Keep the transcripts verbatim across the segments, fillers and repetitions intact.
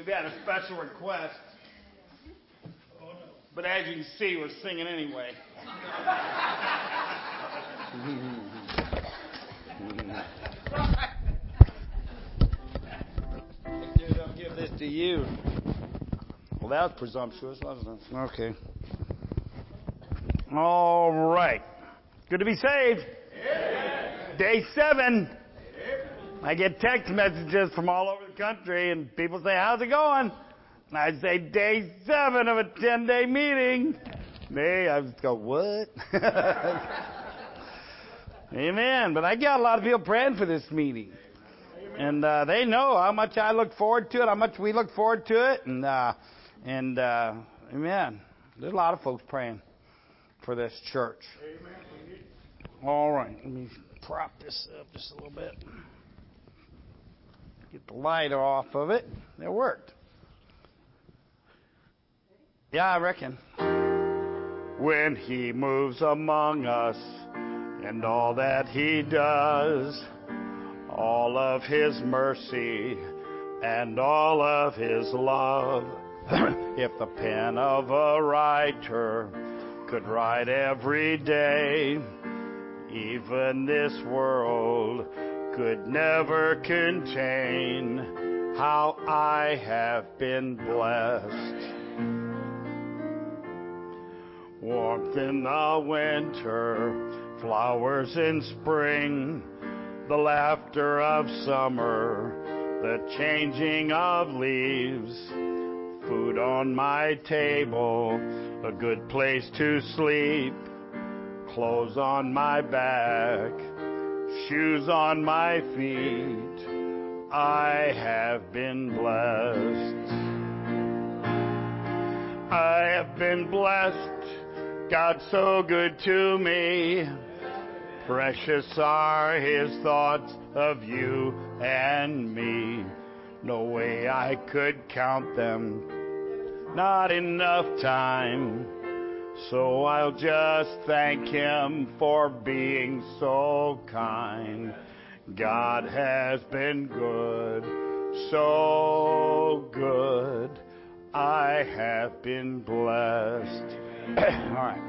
We've had a special request. But as you can see, we're singing anyway. Dude, I'll give this to you. Well, that was presumptuous, wasn't it? Okay. All right. Good to be saved. Yeah. Day seven. Yeah. I get text messages from all over the country, and people say, how's it going? And I say, day seven of a ten-day meeting. Hey, I just go, what? Amen. But I got a lot of people praying for this meeting. And uh, they know how much I look forward to it, how much we look forward to it. And, uh, and uh, amen. There's a lot of folks praying for this church. All right. Let me prop this up just a little bit. Get the light off of it. It worked. Yeah, I reckon. When he moves among us and all that he does, all of his mercy and all of his love, if the pen of a writer could write every day, even this world could never contain how I have been blessed. Warmth in the winter, flowers in spring, the laughter of summer, the changing of leaves, food on my table, a good place to sleep, clothes on my back, shoes on my feet. I have been blessed. I have been blessed. God's so good to me. Precious are his thoughts of you and me. No way I could count them. Not enough time. So I'll just thank him for being so kind. God has been good, so good. I have been blessed. All right.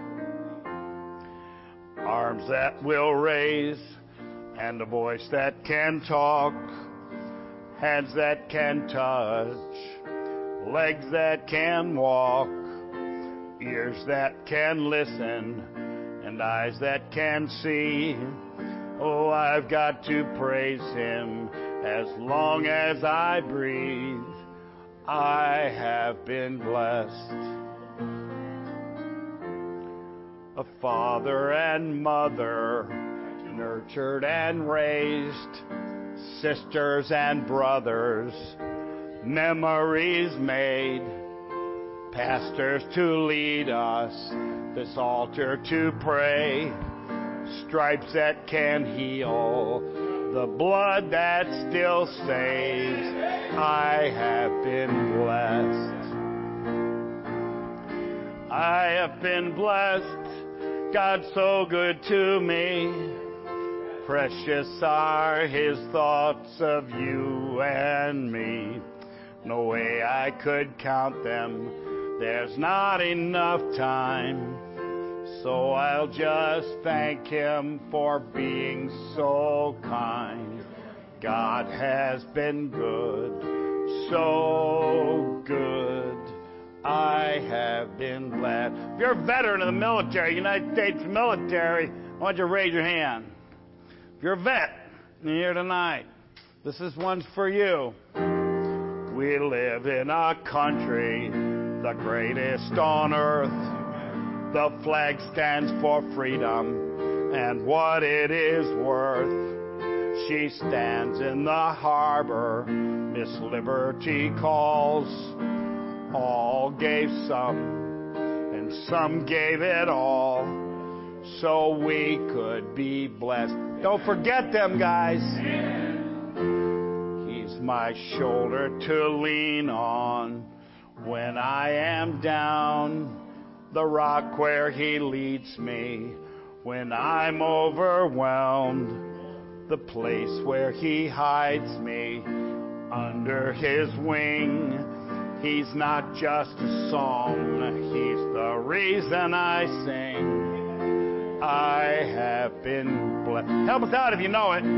Arms that will raise and a voice that can talk, hands that can touch, legs that can walk, ears that can listen, and eyes that can see. Oh, I've got to praise him as long as I breathe. I have been blessed. A father and mother, nurtured and raised, sisters and brothers, memories made, pastors to lead us, this altar to pray, stripes that can heal, the blood that still saves. I have been blessed. I have been blessed. God's so good to me. Precious are his thoughts of you and me. No way I could count them. There's not enough time. So I'll just thank him for being so kind. God has been good, so good. I have been blessed. If you're a veteran of the military, United States military, I want you to raise your hand. If you're a vet and you're here tonight, this is one's for you. We live in a country, the greatest on earth. The flag stands for freedom and what it is worth. She stands in the harbor, Miss Liberty calls. All gave some, and some gave it all, so we could be blessed. Don't forget them, guys. He's my shoulder to lean on when I am down, the rock where he leads me when I'm overwhelmed, the place where he hides me under his wing. He's not just a song, He's the reason I sing. I have been blessed. Help us out if you know it.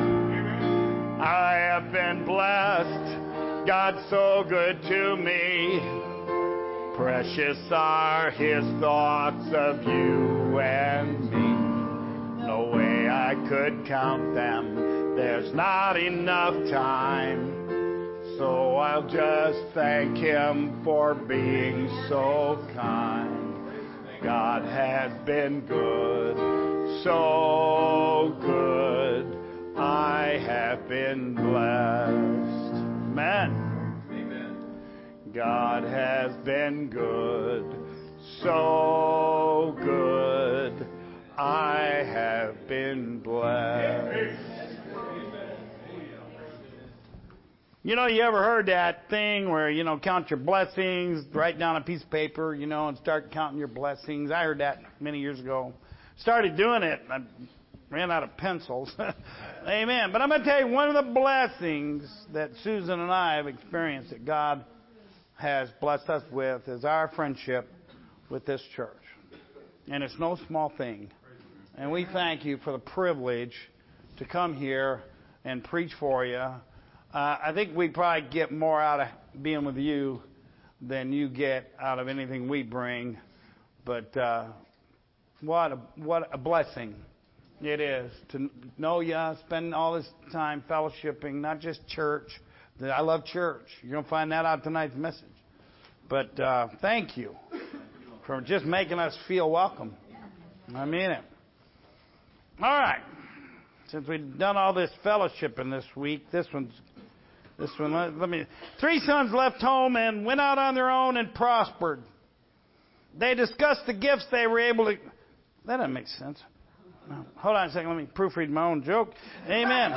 I have been blessed. God's so good to me. Precious are His thoughts of you and me. No way I could count them. There's not enough time. So I'll just thank Him for being so kind. God has been good, so good. I have been blessed. Amen. Amen. God has been good, so good. I have been blessed. You know, you ever heard that thing where, you know, count your blessings, write down a piece of paper, you know, and start counting your blessings? I heard that many years ago. Started doing it. I ran out of pencils. Amen. But I'm going to tell you, one of the blessings that Susan and I have experienced that God has blessed us with is our friendship with this church. And it's no small thing. And we thank you for the privilege to come here and preach for you. Uh, I think we probably get more out of being with you than you get out of anything we bring. But uh, what a, what a blessing it is to know you, spend all this time fellowshipping, not just church. I love church. You're going to find that out tonight's message. But uh, thank you for just making us feel welcome. I mean it. All right. Since we've done all this fellowshipping this week, this one's This one, let, let me. Three sons left home and went out on their own and prospered. They discussed the gifts they were able to. That doesn't make sense. No. Hold on a second. Let me proofread my own joke. Amen.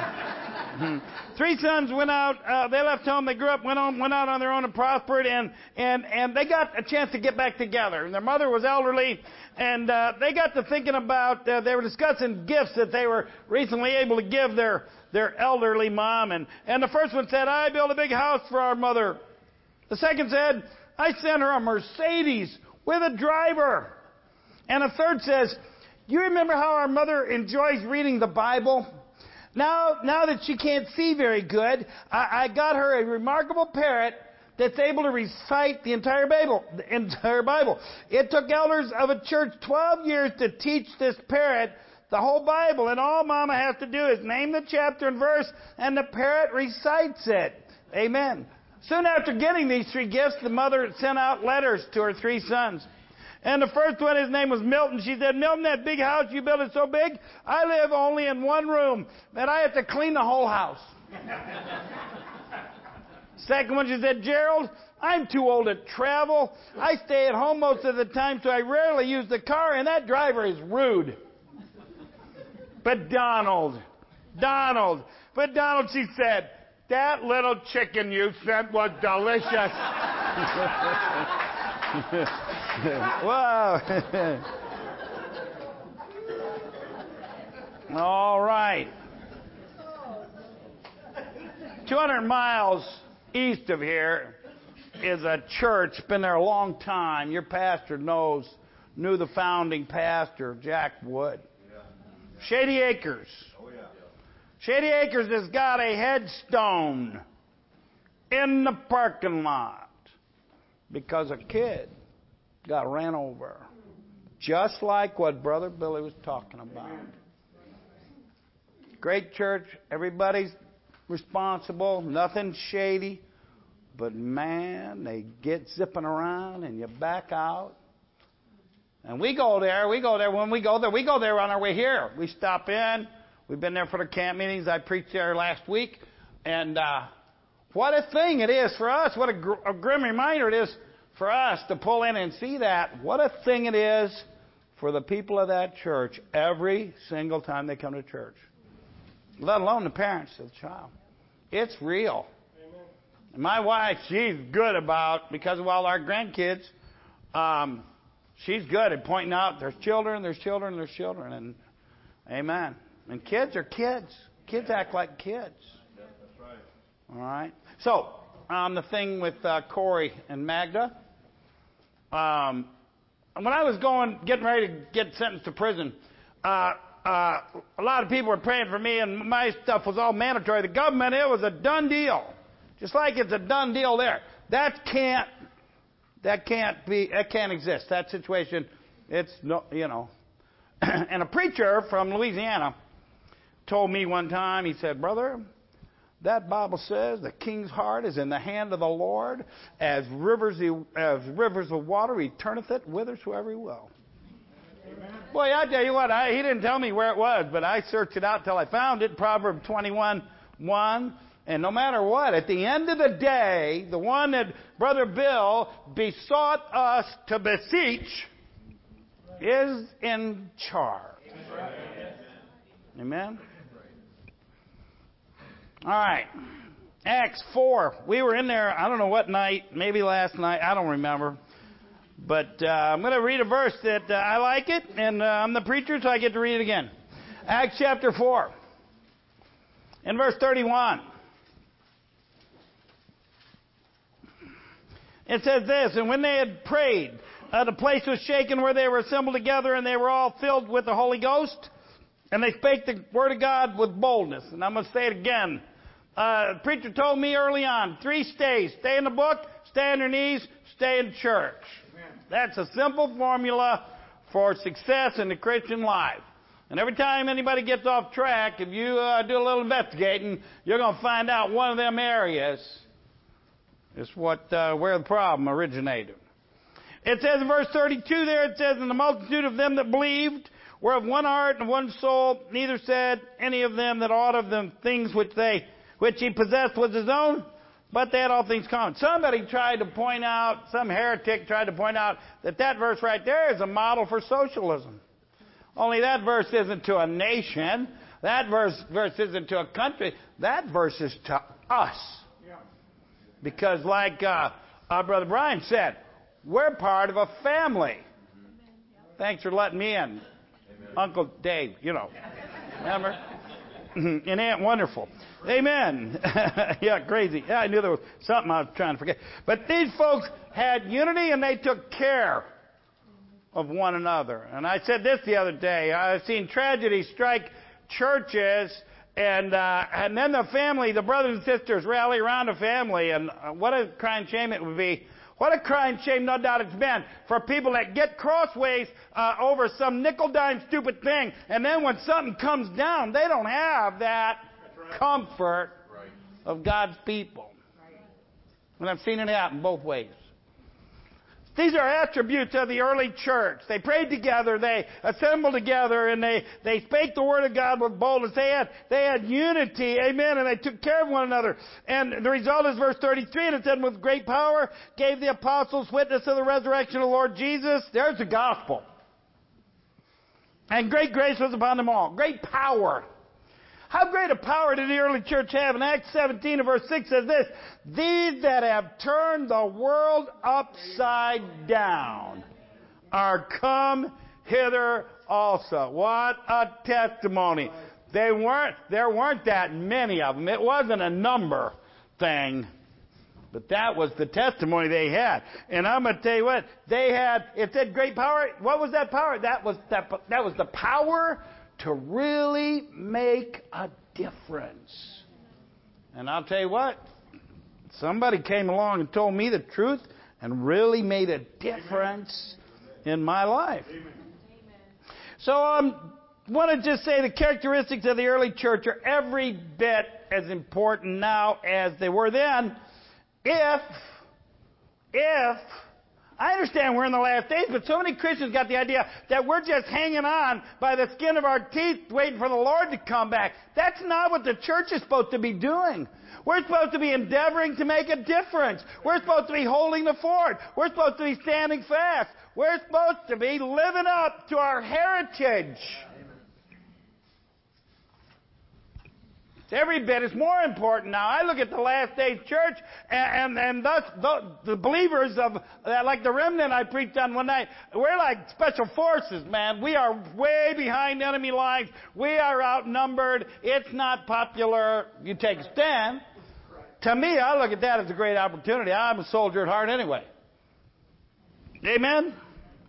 Three sons went out. Uh, they left home. They grew up. Went on. Went out on their own and prospered. And and and they got a chance to get back together. And their mother was elderly. And uh, they got to thinking about. Uh, they were discussing gifts that they were recently able to give their. their elderly mom. And, and the first one said, I built a big house for our mother. The second said, I sent her a Mercedes with a driver. And a third says, you remember how our mother enjoys reading the Bible? Now, now that she can't see very good, I, I got her a remarkable parrot that's able to recite the entire Bible. The entire Bible. It took elders of a church twelve years to teach this parrot the whole Bible, and all Mama has to do is name the chapter and verse, and the parrot recites it. Amen. Soon after getting these three gifts, the mother sent out letters to her three sons. And the first one, his name was Milton. She said, Milton, that big house you built is so big, I live only in one room, and I have to clean the whole house. Second one, she said, Gerald, I'm too old to travel. I stay at home most of the time, so I rarely use the car, and that driver is rude. But Donald, Donald, but Donald, she said, that little chicken you sent was delicious. Wow. All right. two hundred miles east of here is a church, been there a long time. Your pastor knows, knew the founding pastor, Jack Wood. Shady Acres. Oh, yeah. Shady Acres has got a headstone in the parking lot because a kid got ran over. Just like what Brother Billy was talking about. Great church. Everybody's responsible. Nothing shady. But man, they get zipping around and you back out. And we go there, we go there, when we go there, we go there on our way here. We stop in. We've been there for the camp meetings. I preached there last week. And uh, what a thing it is for us. What a, gr- a grim reminder it is for us to pull in and see that. What a thing it is for the people of that church every single time they come to church. Let alone the parents of the child. It's real. Amen. And my wife, she's good about, because of all our grandkids, um, she's good at pointing out there's children, there's children, there's children. And amen. And kids are kids. Kids act like kids. Yeah, that's right. All right. So, on the thing with uh, Corey and Magda. Um, when I was going, getting ready to get sentenced to prison, uh, uh, a lot of people were praying for me, and my stuff was all mandatory. The government, it was a done deal, just like it's a done deal there. That can't, that can't be, that can't exist. That situation, it's no, you know. And a preacher from Louisiana told me one time, he said, "Brother, that Bible says the king's heart is in the hand of the Lord. As rivers, as rivers of water, he turneth it whithersoever he will." Amen. Boy, I tell you what, I, he didn't tell me where it was, but I searched it out till I found it. Proverbs twenty-one one. And no matter what, at the end of the day, the one that Brother Bill besought us to beseech is in charge. Amen. Amen. All right. Acts four. We were in there, I don't know what night, maybe last night, I don't remember. But uh, I'm going to read a verse that uh, I like it, and uh, I'm the preacher, so I get to read it again. Acts chapter four. In verse thirty-one. It says this, "And when they had prayed, uh, the place was shaken where they were assembled together, and they were all filled with the Holy Ghost. And they spake the word of God with boldness." And I'm going to say it again. Uh, the preacher told me early on, three stays. Stay in the book, stay on your knees, stay in church. Amen. That's a simple formula for success in the Christian life. And every time anybody gets off track, if you uh, do a little investigating, you're going to find out one of them areas is what uh, where the problem originated. It says in verse thirty-two there, it says, "And the multitude of them that believed were of one heart and one soul. Neither said any of them that aught of them things which they which he possessed was his own, but they had all things common." Somebody tried to point out, some heretic tried to point out that that verse right there is a model for socialism. Only that verse isn't to a nation. That verse verse isn't to a country. That verse is to us. Because like uh, our Brother Brian said, we're part of a family. Thanks for letting me in. Amen. Uncle Dave, you know. Remember? And Aunt Wonderful. Amen. Yeah, crazy. Yeah, I knew there was something I was trying to forget. But these folks had unity and they took care of one another. And I said this the other day. I've seen tragedy strike churches, and uh, and then the family, the brothers and sisters rally around the family. And uh, what a crying shame it would be. What a crying shame, no doubt it's been, for people that get crossways uh, over some nickel-dime stupid thing, and then when something comes down, they don't have that right. comfort right. of God's people. Right. And I've seen it happen both ways. These are attributes of the early church. They prayed together, they assembled together, and they, they spake the word of God with boldness. They had, they had unity, amen, and they took care of one another. And the result is verse thirty-three, and it said, "With great power gave the apostles witness of the resurrection of the Lord Jesus." There's the gospel. "And great grace was upon them all." Great power. How great a power did the early church have? In Acts seventeen and verse six says this, "These that have turned the world upside down are come hither also." What a testimony. They weren't, there weren't that many of them. It wasn't a number thing. But that was the testimony they had. And I'm going to tell you what, they had, it said great power. What was that power? That was, that, that was the power to really make a difference. And I'll tell you what, somebody came along and told me the truth and really made a difference in my life. Amen. So I um, want to just say the characteristics of the early church are every bit as important now as they were then. If, if, I understand we're in the last days, but so many Christians got the idea that we're just hanging on by the skin of our teeth waiting for the Lord to come back. That's not what the church is supposed to be doing. We're supposed to be endeavoring to make a difference. We're supposed to be holding the fort. We're supposed to be standing fast. We're supposed to be living up to our heritage. Every bit is more important now. I look at the last days church, and, and, and thus the, the believers of, uh, like the remnant I preached on one night, we're like special forces, man. We are way behind enemy lines. We are outnumbered. It's not popular. You take a stand. To me, I look at that as a great opportunity. I'm a soldier at heart anyway. Amen?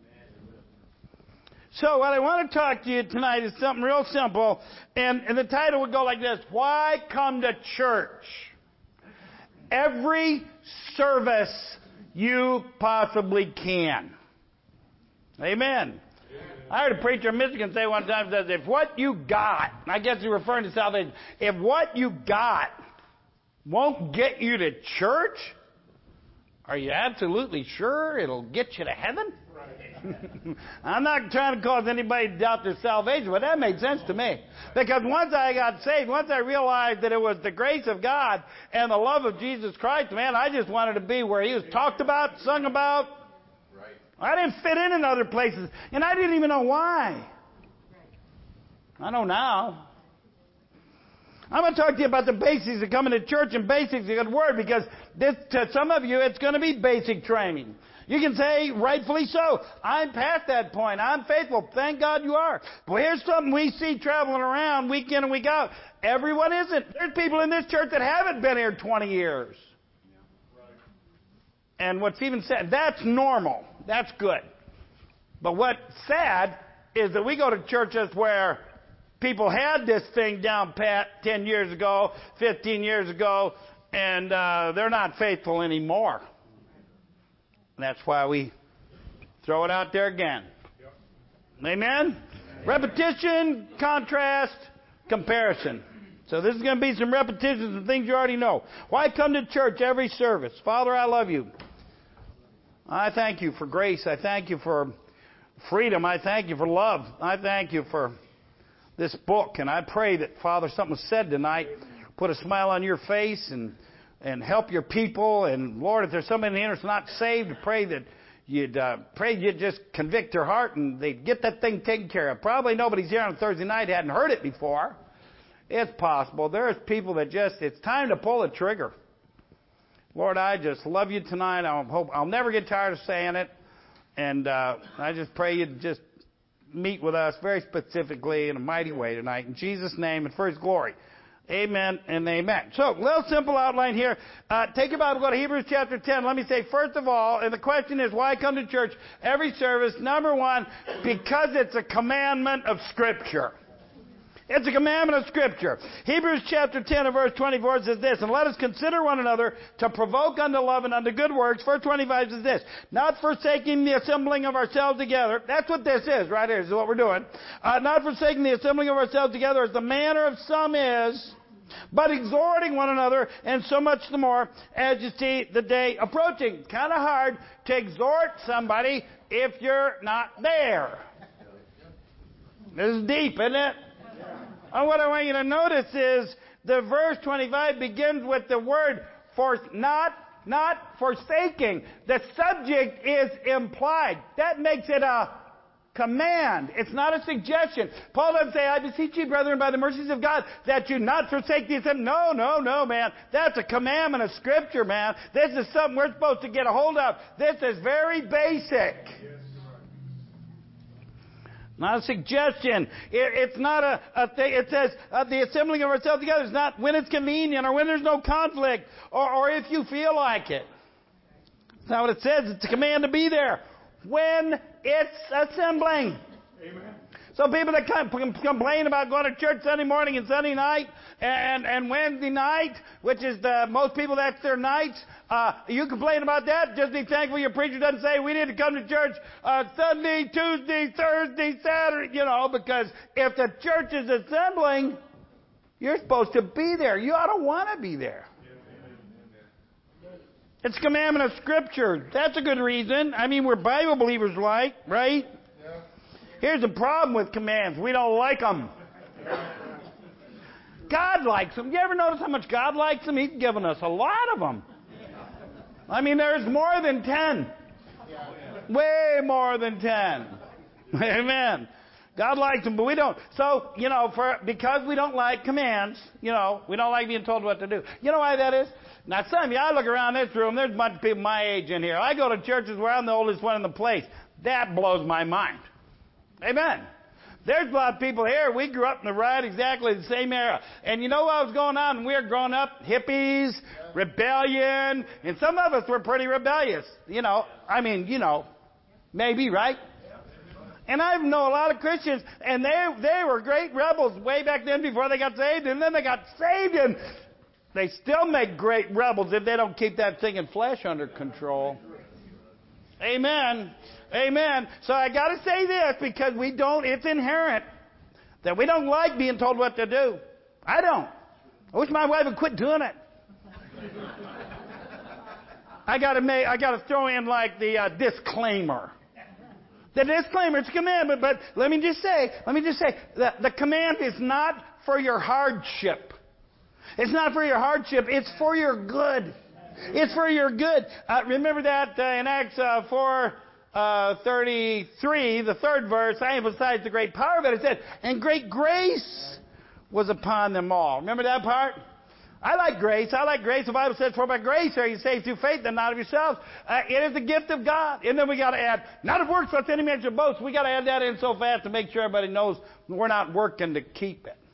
So what I want to talk to you tonight is something real simple. And, and the title would go like this: Why come to church? Every service you possibly can. Amen. I heard a preacher in Michigan say one time, says, if what you got, and I guess he's referring to salvation, if what you got won't get you to church, are you absolutely sure it'll get you to heaven? Right. I'm not trying to cause anybody to doubt their salvation, but that made sense to me. Because once I got saved, once I realized that it was the grace of God and the love of Jesus Christ, man, I just wanted to be where He was talked about, sung about. Right. I didn't fit in in other places, and I didn't even know why. I know now. I'm going to talk to you about the basics of coming to church, and basics is a good word, because this, to some of you, it's going to be basic training. You can say, rightfully so, I'm past that point. I'm faithful. Thank God you are. But here's something we see traveling around week in and week out. Everyone isn't. There's people in this church that haven't been here twenty years. And what's even sad, that's normal. That's good. But what's sad is that we go to churches where people had this thing down pat ten years ago, fifteen years ago, and uh, they're not faithful anymore. And that's why we throw it out there again. Yep. Amen? Amen? Repetition, contrast, comparison. So this is going to be some repetitions of things you already know. Why come to church every service? Father, I love you. I thank you for grace. I thank you for freedom. I thank you for love. I thank you for this book. And I pray that, Father, something was said tonight, put a smile on your face and and help your people. And Lord, if there's somebody in here that's not saved, pray that you'd uh, pray you'd just convict their heart and they'd get that thing taken care of. Probably nobody's here on a Thursday night hadn't heard it before. It's possible. There's people that just, it's time to pull the trigger. Lord, I just love you tonight. I hope I'll never get tired of saying it. And uh, I just pray you'd just meet with us very specifically in a mighty way tonight. In Jesus' name and for His glory. Amen and amen. So, little simple outline here. Uh, take your Bible, go to Hebrews chapter ten. Let me say, first of all, and the question is, why come to church every service? Number one, because it's a commandment of Scripture. It's a commandment of Scripture. Hebrews chapter ten and verse twenty-four says this, and let us consider one another to provoke unto love and unto good works. Verse twenty-five says this, not forsaking the assembling of ourselves together. That's what this is right here. This is what we're doing. Uh, not forsaking the assembling of ourselves together as the manner of some is, but exhorting one another, and so much the more as you see the day approaching. Kind of hard to exhort somebody if you're not there. This is deep, isn't it? And what I want you to notice is the verse twenty-five begins with the word for not, not forsaking. The subject is implied. That makes it a command. It's not a suggestion. Paul doesn't say, I beseech you, brethren, by the mercies of God, that you not forsake the assembly. No, no, no, man. That's a commandment of Scripture, man. This is something we're supposed to get a hold of. This is very basic. Not a suggestion. It, it's not a, a thing. It says uh, the assembling of ourselves together is not when it's convenient or when there's no conflict or, or if you feel like it. That's not what it says. It's a command to be there when it's assembling. Amen. So people that complain about going to church Sunday morning and Sunday night and, and Wednesday night, which is the most people that's their nights, uh, you complain about that, just be thankful your preacher doesn't say we need to come to church uh, Sunday, Tuesday, Thursday, Saturday, you know, because if the church is assembling, you're supposed to be there. You ought to want to be there. It's a commandment of Scripture. That's a good reason. I mean, we're Bible believers, like, right? Yeah. Here's the problem with commands. We don't like them. God likes them. You ever notice how much God likes them? He's given us a lot of them. I mean, there's more than ten. Way more than ten. Amen. God likes them, but we don't. So, you know, for because we don't like commands, you know, we don't like being told what to do. You know why that is? Now, some of you, I look around this room, there's a bunch of people my age in here. I go to churches where I'm the oldest one in the place. That blows my mind. Amen. There's a lot of people here. We grew up in the right, exactly the same era. And you know what was going on when we were growing up? Hippies, rebellion, and some of us were pretty rebellious. You know, I mean, you know, maybe, right? And I know a lot of Christians, and they they were great rebels way back then before they got saved, and then they got saved, and they still make great rebels if they don't keep that thing in flesh under control. Amen. Amen. So I got to say this because we don't, it's inherent that we don't like being told what to do. I don't. I wish my wife would quit doing it. I got to make, I got to throw in like the uh, disclaimer. The disclaimer, it's a commandment, but let me just say, let me just say, that the command is not for your hardship. It's not for your hardship. It's for your good. It's for your good. Uh, remember that uh, in Acts uh, four thirty-three, the third verse, I emphasize the great power of it. It said, and great grace was upon them all. Remember that part? I like grace. I like grace. The Bible says, for by grace are you saved through faith and not of yourselves. Uh, it is the gift of God. And then we got to add, not of works, lest any man should boast. We got to add that in so fast to make sure everybody knows we're not working to keep it.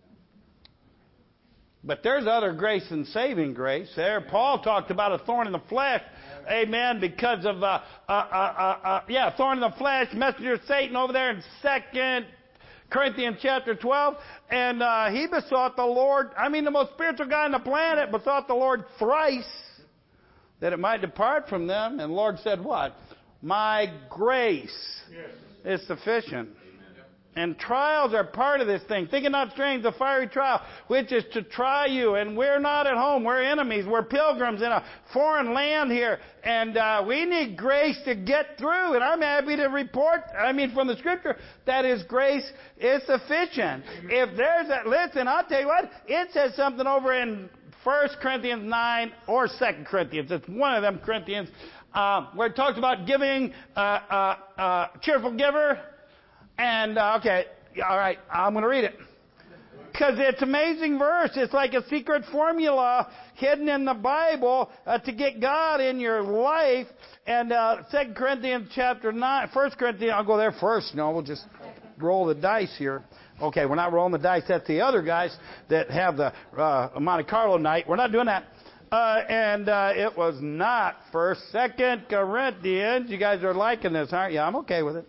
But there's other grace than saving grace. There, Paul talked about a thorn in the flesh. Amen. Because of, uh, uh, uh, uh, uh, yeah, thorn in the flesh, messenger of Satan over there in Second Corinthians chapter twelve. And uh, he besought the Lord, I mean the most spiritual guy on the planet, besought the Lord thrice that it might depart from them. And the Lord said what? My grace yes. is sufficient. And trials are part of this thing. Think it not strange, the fiery trial, which is to try you. And we're not at home. We're enemies. We're pilgrims in a foreign land here. And uh, we need grace to get through. And I'm happy to report, I mean, from the Scripture, that His grace is sufficient. If there's a, listen, I'll tell you what, it says something over in First Corinthians nine or Second Corinthians. It's one of them Corinthians, uh, where it talks about giving, uh, uh, uh, cheerful giver. And, uh, okay, all right, I'm going to read it. Because it's an amazing verse. It's like a secret formula hidden in the Bible uh, to get God in your life. And uh, Second Corinthians chapter nine, First Corinthians, I'll go there first. No, we'll just roll the dice here. Okay, we're not rolling the dice. That's the other guys that have the uh, Monte Carlo night. We're not doing that. Uh, and uh, it was not First, Second Corinthians. You guys are liking this, aren't you? I'm okay with it.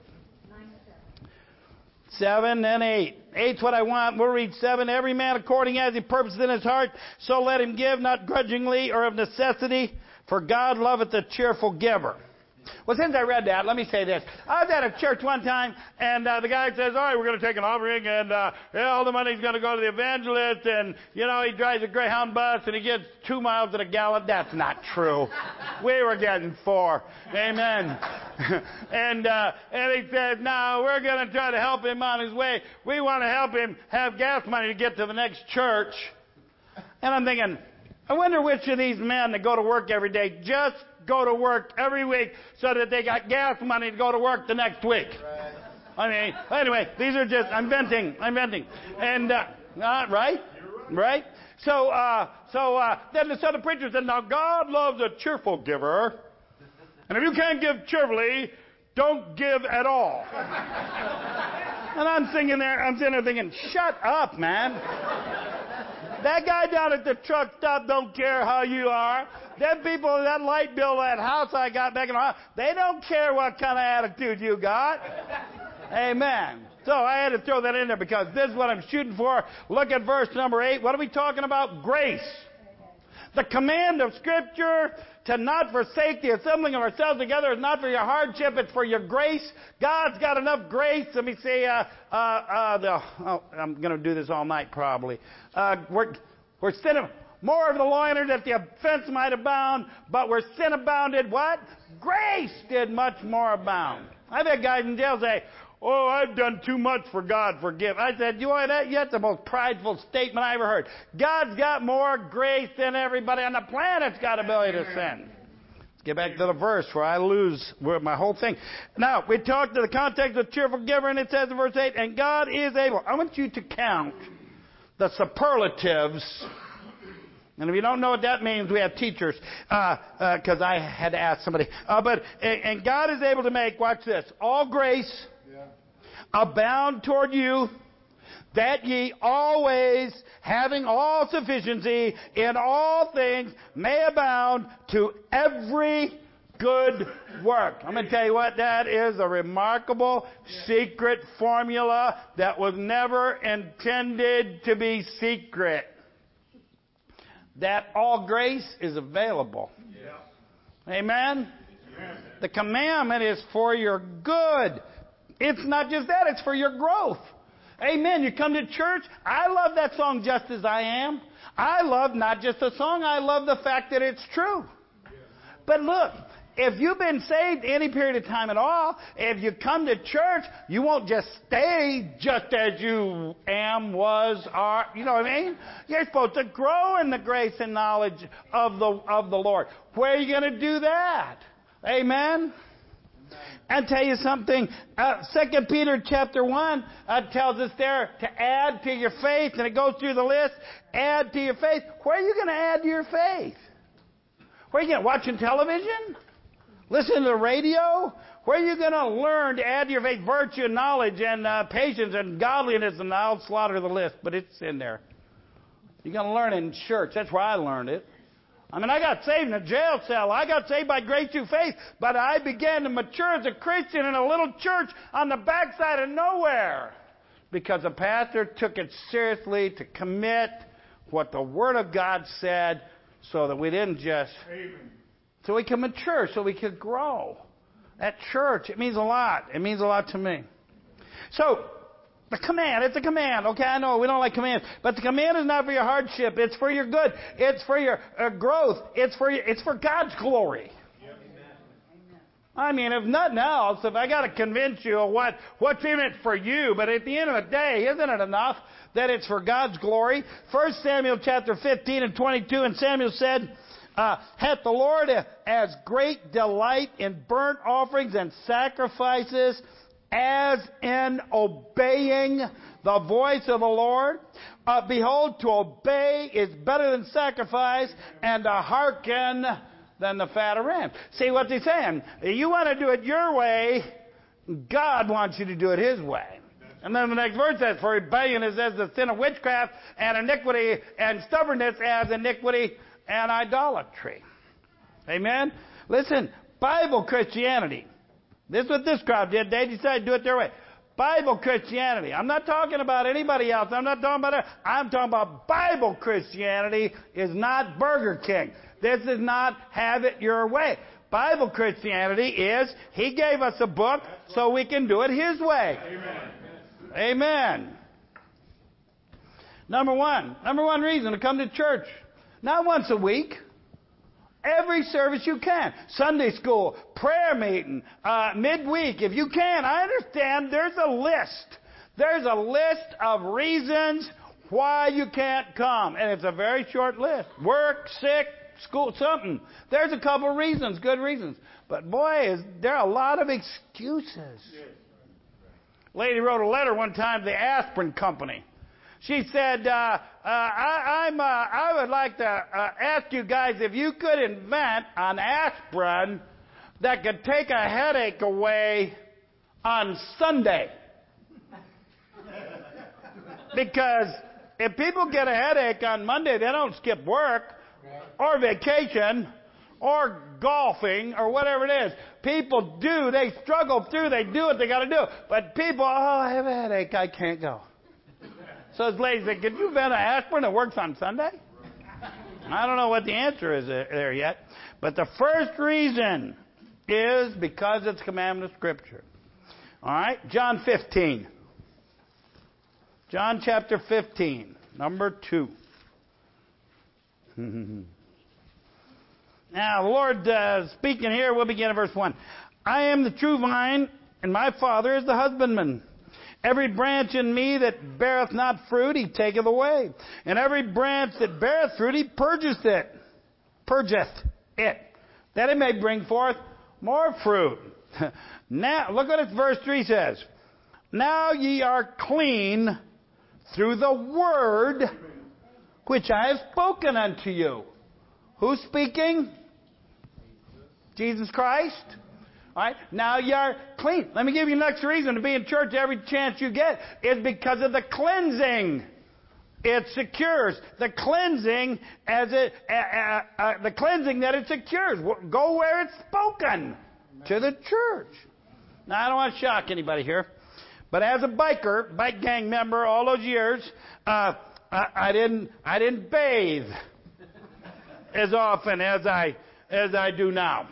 Seven and eight. Eight's what I want. We'll read seven. Every man according as he purposes in his heart, so let him give, not grudgingly or of necessity, for God loveth a cheerful giver. Well, since I read that, let me say this. I was at a church one time, and uh, the guy says, all right, we're going to take an offering, and uh, yeah, all the money's going to go to the evangelist, and, you know, he drives a Greyhound bus, and he gets two miles at a gallon. That's not true. We were getting four. Amen. and uh, and he says, no, we're going to try to help him on his way. We want to help him have gas money to get to the next church. And I'm thinking, I wonder which of these men that go to work every day just go to work every week so that they got gas money to go to work the next week. Right. I mean, anyway, these are just, I'm venting, I'm venting. And, uh, uh right? Right? So, uh, so, uh, then the, so the preacher said, now God loves a cheerful giver. And if you can't give cheerfully, don't give at all. And I'm sitting there, I'm sitting there thinking, shut up, man. That guy down at the truck stop don't care how you are. Them people, that light bill, that house I got back in the house, they don't care what kind of attitude you got. Amen. So I had to throw that in there because this is what I'm shooting for. Look at verse number eight. What are we talking about? Grace. The command of Scripture to not forsake the assembling of ourselves together is not for your hardship, it's for your grace. God's got enough grace. Let me see, uh, uh, uh, the, oh, I'm going to do this all night probably. Uh, we're, we're sinning more of the law entered that the offense might abound, but where sin abounded, what? Grace did much more abound. I've had guys in jail say, oh, I've done too much for God, forgive. I said, you know that? That's the most prideful statement I ever heard. God's got more grace than everybody on the planet's got ability to sin. Let's get back to the verse where I lose my whole thing. Now, we talked to the context of cheerful giver, and it says in verse eight, and God is able. I want you to count the superlatives. And if you don't know what that means, we have teachers, because uh, uh, I had to ask somebody. Uh, but and, and God is able to make, watch this, all grace, abound toward you, that ye always, having all sufficiency in all things, may abound to every good work. I'm going to tell you what, that is a remarkable secret formula that was never intended to be secret. That all grace is available. Yeah. Amen? Amen? The commandment is for your good. It's not just that, it's for your growth. Amen. You come to church. I love that song, Just As I Am. I love not just the song, I love the fact that it's true. But look, if you've been saved any period of time at all, if you come to church, you won't just stay just as you am, was, are. You know what I mean? You're supposed to grow in the grace and knowledge of the of the Lord. Where are you going to do that? Amen? I'll tell you something. Uh, Second Peter chapter one uh, tells us there to add to your faith, and it goes through the list. Add to your faith. Where are you going to add to your faith? Where are you going? Watching television? Listen to the radio? Where are you going to learn to add to your faith virtue and knowledge and uh, patience and godliness? And I'll slaughter the list, but it's in there. You're going to learn it in church. That's where I learned it. I mean, I got saved in a jail cell. I got saved by grace through faith, but I began to mature as a Christian in a little church on the backside of nowhere because a pastor took it seriously to commit what the Word of God said so that we didn't just... Amen. So we can mature, so we could grow. At church, it means a lot. It means a lot to me. So, the command, it's a command. Okay, I know we don't like commands. But the command is not for your hardship. It's for your good. It's for your uh, growth. It's for your, it's for God's glory. Yep. I mean, if nothing else, if I got to convince you of what, what's in it for you, but at the end of the day, isn't it enough that it's for God's glory? First Samuel chapter fifteen and twenty-two, and Samuel said, Uh, hath the Lord as great delight in burnt offerings and sacrifices as in obeying the voice of the Lord? Uh, behold, to obey is better than sacrifice, and to hearken than the fat of rams. See what he's saying? You want to do it your way, God wants you to do it His way. And then the next verse says, for rebellion is as the sin of witchcraft, and iniquity and stubbornness as iniquity and idolatry. Amen? Listen, Bible Christianity. This is what this crowd did. They decided to do it their way. Bible Christianity. I'm not talking about anybody else. I'm not talking about it. I'm talking about Bible Christianity is not Burger King. This is not have it your way. Bible Christianity is He gave us a book so we can do it His way. Amen. Amen. Number one. Number one reason to come to church. Not once a week. Every service you can. Sunday school, prayer meeting, uh, midweek. If you can, I understand there's a list. There's a list of reasons why you can't come. And it's a very short list. Work, sick, school, something. There's a couple of reasons, good reasons. But boy, is there are a lot of excuses. Lady wrote a letter one time to the aspirin company. She said, uh, uh, I, I'm, uh, I would like to uh, ask you guys if you could invent an aspirin that could take a headache away on Sunday. Because if people get a headache on Monday, they don't skip work or vacation or golfing or whatever it is. People do. They struggle through. They do what they got to do. But people, oh, I have a headache. I can't go. So this lady said, could you invent an aspirin that works on Sunday? I don't know what the answer is there yet. But the first reason is because it's a commandment of Scripture. All right? John fifteen. John chapter fifteen, number two. Now, the Lord uh, speaking here, we'll begin at verse one. I am the true vine, and my Father is the husbandman. Every branch in me that beareth not fruit, He taketh away. And every branch that beareth fruit, He purgeth it. Purgeth it. That it may bring forth more fruit. Now, look what verse three says. Now ye are clean through the word which I have spoken unto you. Who's speaking? Jesus Christ. All right? Now you're clean. Let me give you the next reason to be in church every chance you get is because of the cleansing. It secures the cleansing as it, uh, uh, uh, the cleansing that it secures. Go where it's spoken to the church. Now I don't want to shock anybody here, but as a biker, bike gang member, all those years, uh, I, I didn't, I didn't bathe as often as I, as I do now.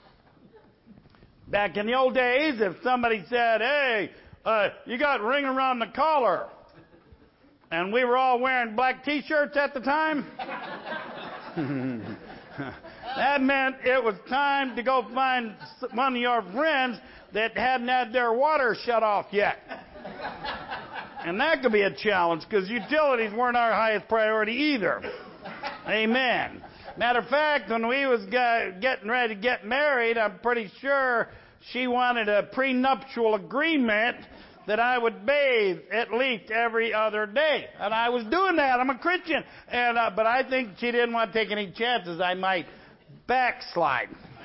Back in the old days, if somebody said, "Hey, uh, you got ring around the collar," and we were all wearing black T-shirts at the time, that meant it was time to go find one of your friends that hadn't had their water shut off yet. And that could be a challenge because utilities weren't our highest priority either. Amen. Matter of fact, when we was getting ready to get married, I'm pretty sure she wanted a prenuptial agreement that I would bathe at least every other day. And I was doing that. I'm a Christian. And uh, but I think she didn't want to take any chances I might backslide.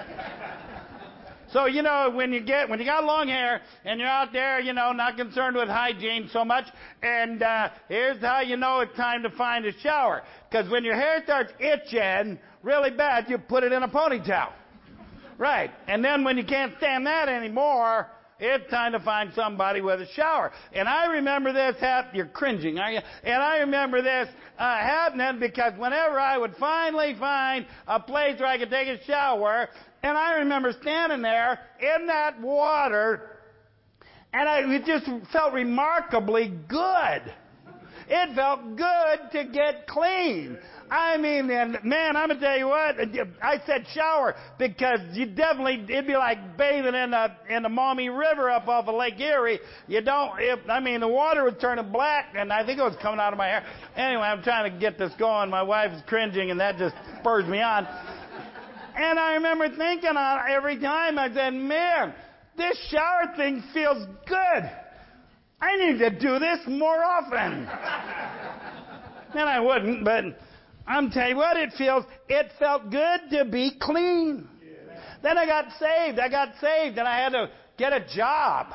So, you know, when you get, when you got long hair and you're out there, you know, not concerned with hygiene so much, and uh, here's how you know it's time to find a shower. Because when your hair starts itching really bad, you put it in a ponytail. Right. And then when you can't stand that anymore, it's time to find somebody with a shower. And I remember this happening. You're cringing, aren't you? And I remember this uh, happening because whenever I would finally find a place where I could take a shower, and I remember standing there in that water, and I, it just felt remarkably good. It felt good to get clean. I mean, and man, I'm going to tell you what, I said shower because you definitely, it'd be like bathing in the, in the Maumee River up off of Lake Erie. You don't, it, I mean, the water was turning black, and I think it was coming out of my hair. Anyway, I'm trying to get this going. My wife is cringing, and that just spurs me on. And I remember thinking on every time, I said, man, this shower thing feels good. I need to do this more often. And I wouldn't, but I'm telling you what, it feels, it felt good to be clean. Yeah. Then I got saved. I got saved, and I had to get a job.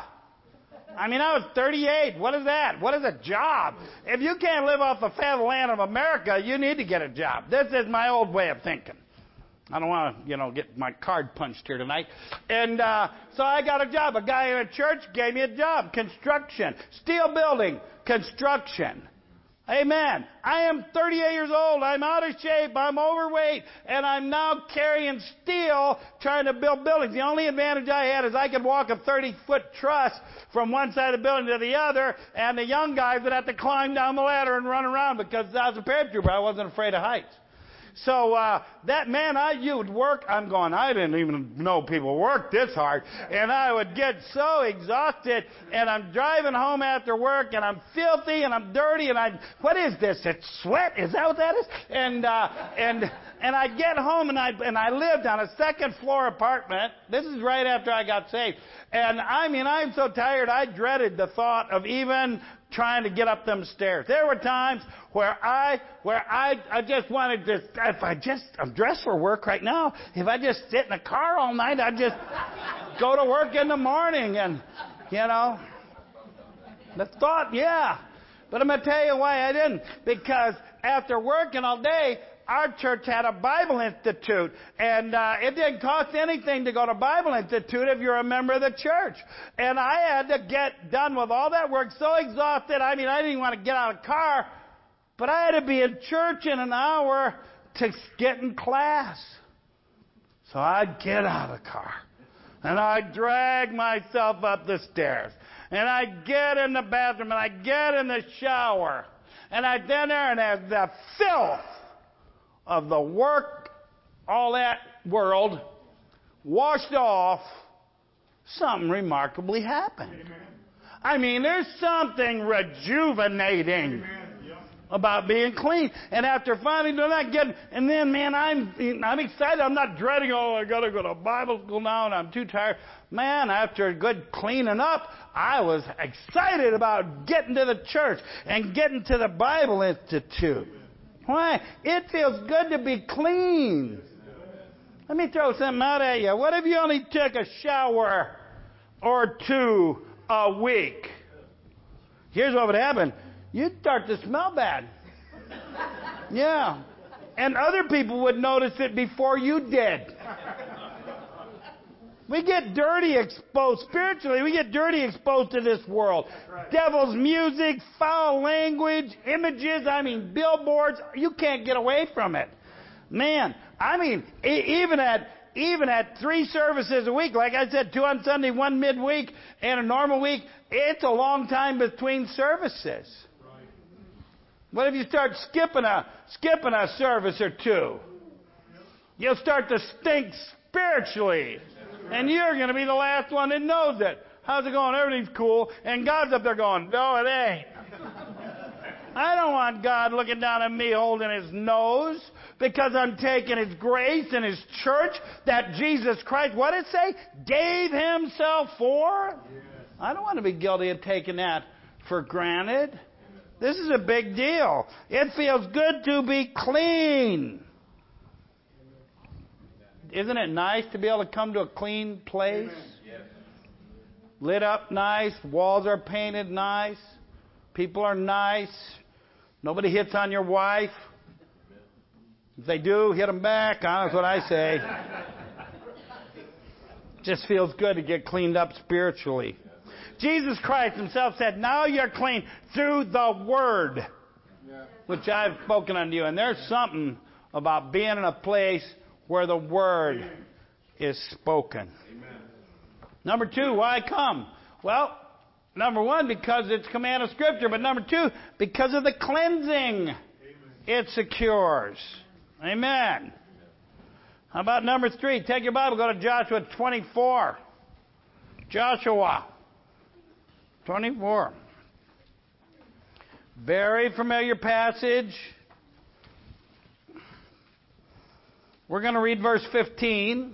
I mean, I was thirty-eight. What is that? What is a job? If you can't live off the fat of the land of America, you need to get a job. This is my old way of thinking. I don't want to, you know, get my card punched here tonight. And uh, so I got a job. A guy in a church gave me a job. Construction. Steel building. Construction. Amen. I am thirty-eight years old. I'm out of shape. I'm overweight. And I'm now carrying steel trying to build buildings. The only advantage I had is I could walk a thirty-foot truss from one side of the building to the other, and the young guys would have to climb down the ladder and run around because I was a paratrooper. I wasn't afraid of heights. So uh, that man, I you would work. I'm going. I didn't even know people worked this hard, and I would get so exhausted. And I'm driving home after work, and I'm filthy, and I'm dirty, and I what is this? It's sweat? Is that what that is? And uh, and and I get home, and I and I lived on a second floor apartment. This is right after I got saved, and I mean I'm so tired. I dreaded the thought of even trying to get up them stairs. There were times where I, where I, I just wanted to, if I just, I'm dressed for work right now. If I just sit in the car all night, I'd just go to work in the morning and, you know, the thought, yeah. But I'm going to tell you why I didn't. Because after working all day, our church had a Bible Institute, and uh, it didn't cost anything to go to Bible Institute if you're a member of the church. And I had to get done with all that work, so exhausted. I mean, I didn't even want to get out of the car, but I had to be in church in an hour to get in class. So I'd get out of the car, and I'd drag myself up the stairs, and I'd get in the bathroom, and I'd get in the shower, and I'd then there, and as the filth of the work, all that world, washed off, something remarkably happened. Amen. I mean, there's something rejuvenating Amen. About being clean. And after finally doing that, getting, and then, man, I'm I'm excited. I'm not dreading, oh, I got to go to Bible school now, and I'm too tired. Man, after a good cleaning up, I was excited about getting to the church and getting to the Bible Institute. Why? It feels good to be clean. Let me throw something out at you. What if you only took a shower or two a week? Here's what would happen. You'd start to smell bad. Yeah. And other people would notice it before you did. We get dirty exposed spiritually. We get dirty exposed to this world. Right. Devil's music, foul language, images, I mean, billboards. You can't get away from it. Man, I mean, even at even at three services a week, like I said, two on Sunday, one midweek, and a normal week, it's a long time between services. Right. What if you start skipping a skipping a service or two? You'll start to stink spiritually. And you're going to be the last one that knows it. How's it going? Everything's cool. And God's up there going, no, it ain't. I don't want God looking down at me holding his nose because I'm taking his grace and his church that Jesus Christ, what did it say? Gave himself for? Yes. I don't want to be guilty of taking that for granted. This is a big deal. It feels good to be clean. Isn't it nice to be able to come to a clean place? Yes. Lit up nice, walls are painted nice, people are nice, nobody hits on your wife. If they do, hit them back. That's what I say. Just feels good to get cleaned up spiritually. Jesus Christ himself said, now you're clean through the Word, which I've spoken unto you. And there's something about being in a place where the Word is spoken. Amen. Number two, why come? Well, number one, because it's command of Scripture. But number two, because of the cleansing Amen. It secures. Amen. How about number three? Take your Bible, go to Joshua twenty-four. Joshua twenty-four. Very familiar passage. We're going to read verse fifteen.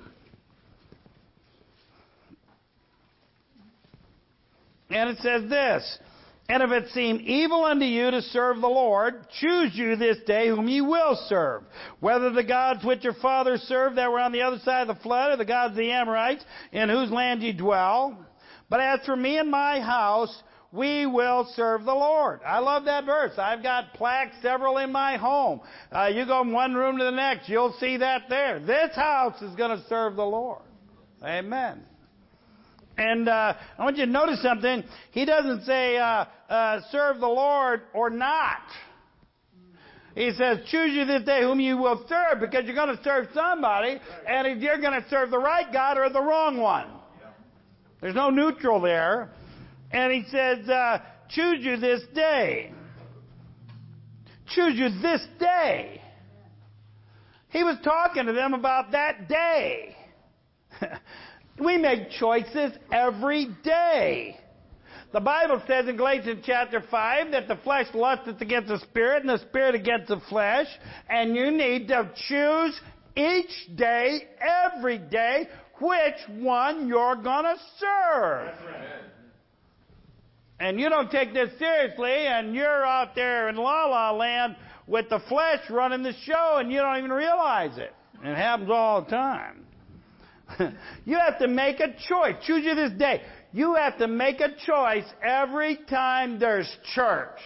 And it says this, and if it seem evil unto you to serve the Lord, choose you this day whom ye will serve, whether the gods which your fathers served that were on the other side of the flood, or the gods of the Amorites, in whose land ye dwell. But as for me and my house, we will serve the Lord. I love that verse. I've got plaques, several in my home. Uh, you go from one room to the next, you'll see that there. This house is going to serve the Lord. Amen. And uh, I want you to notice something. He doesn't say uh, uh, serve the Lord or not. He says, choose you this day whom you will serve, because you're going to serve somebody, and if you're going to serve the right God or the wrong one. There's no neutral there. And he says, uh, choose you this day. Choose you this day. He was talking to them about that day. We make choices every day. The Bible says in Galatians chapter five that the flesh lusteth against the spirit and the spirit against the flesh. And you need to choose each day, every day, which one you're going to serve. That's right. And you don't take this seriously, and you're out there in la-la land with the flesh running the show, and you don't even realize it. It happens all the time. You have to make a choice. Choose you this day. You have to make a choice every time there's church.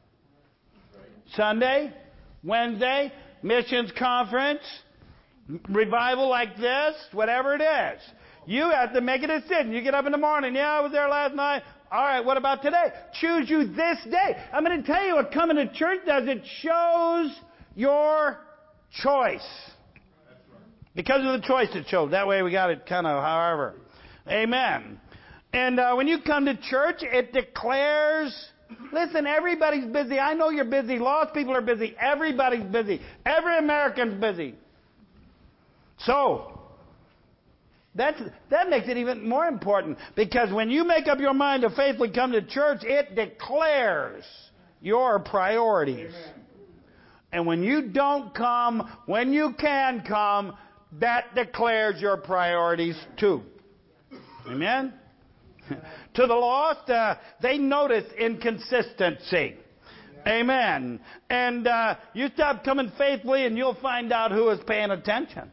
Sunday, Wednesday, missions conference, revival like this, whatever it is. You have to make a decision. You get up in the morning. Yeah, I was there last night. All right, what about today? Choose you this day. I'm going to tell you what coming to church does. It shows your choice. Because of the choice it shows. That way we got it kind of however. Amen. And uh, when you come to church, it declares, listen, everybody's busy. I know you're busy. Lost people are busy. Everybody's busy. Every American's busy. So, That's, that makes it even more important, because when you make up your mind to faithfully come to church, it declares your priorities. Amen. And when you don't come, when you can come, that declares your priorities too. Amen? To the lost, uh, they notice inconsistency. Amen. And uh, you stop coming faithfully and you'll find out who is paying attention.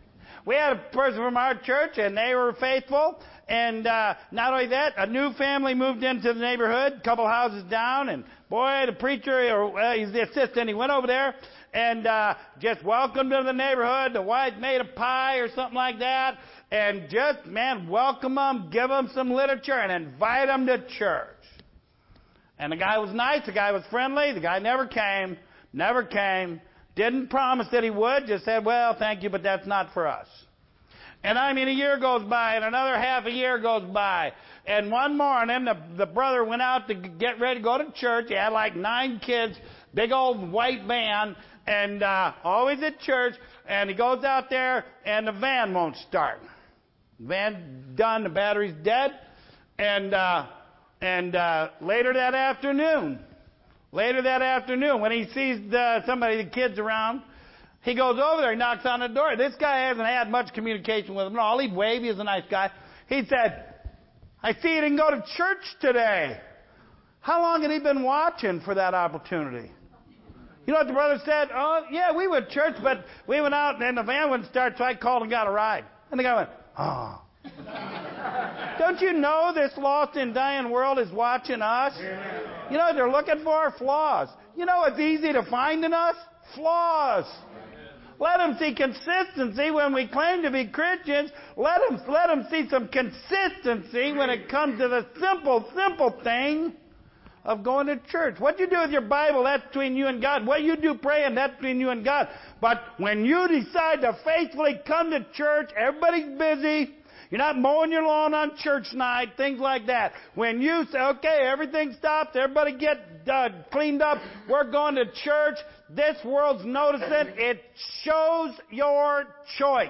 We had a person from our church, and they were faithful. And uh, not only that, a new family moved into the neighborhood, a couple houses down. And boy, the preacher, or well, he's the assistant, he went over there and uh, just welcomed them to the neighborhood. The wife made a pie or something like that. And just, man, welcome them, give them some literature, and invite them to church. And the guy was nice. The guy was friendly. The guy never came, never came. Didn't promise that he would. Just said, well, thank you, but that's not for us. And I mean, a year goes by, and another half a year goes by. And one morning, the, the brother went out to get ready to go to church. He had like nine kids, big old white van, and uh, always at church. And he goes out there, and the van won't start. The van done, the battery's dead. And uh, and uh, later that afternoon, later that afternoon, when he sees the, somebody, the kids around, he goes over there, he knocks on the door. This guy hasn't had much communication with him at all. He'd wave, he was a nice guy. He said, I see you didn't go to church today. How long had he been watching for that opportunity? You know what the brother said? Oh, yeah, we went to church, but we went out and the van wouldn't start, so I called and got a ride. And the guy went, oh. Don't you know this lost and dying world is watching us? You know what they're looking for? Flaws. You know what's easy to find in us? Flaws. Let them see consistency when we claim to be Christians. Let them, let them see some consistency when it comes to the simple, simple thing of going to church. What you do with your Bible, that's between you and God. What you do praying, that's between you and God. But when you decide to faithfully come to church, everybody's busy. You're not mowing your lawn on church night, things like that. When you say, okay, everything stops, everybody get uh, cleaned up, we're going to church, this world's noticing, it shows your choice.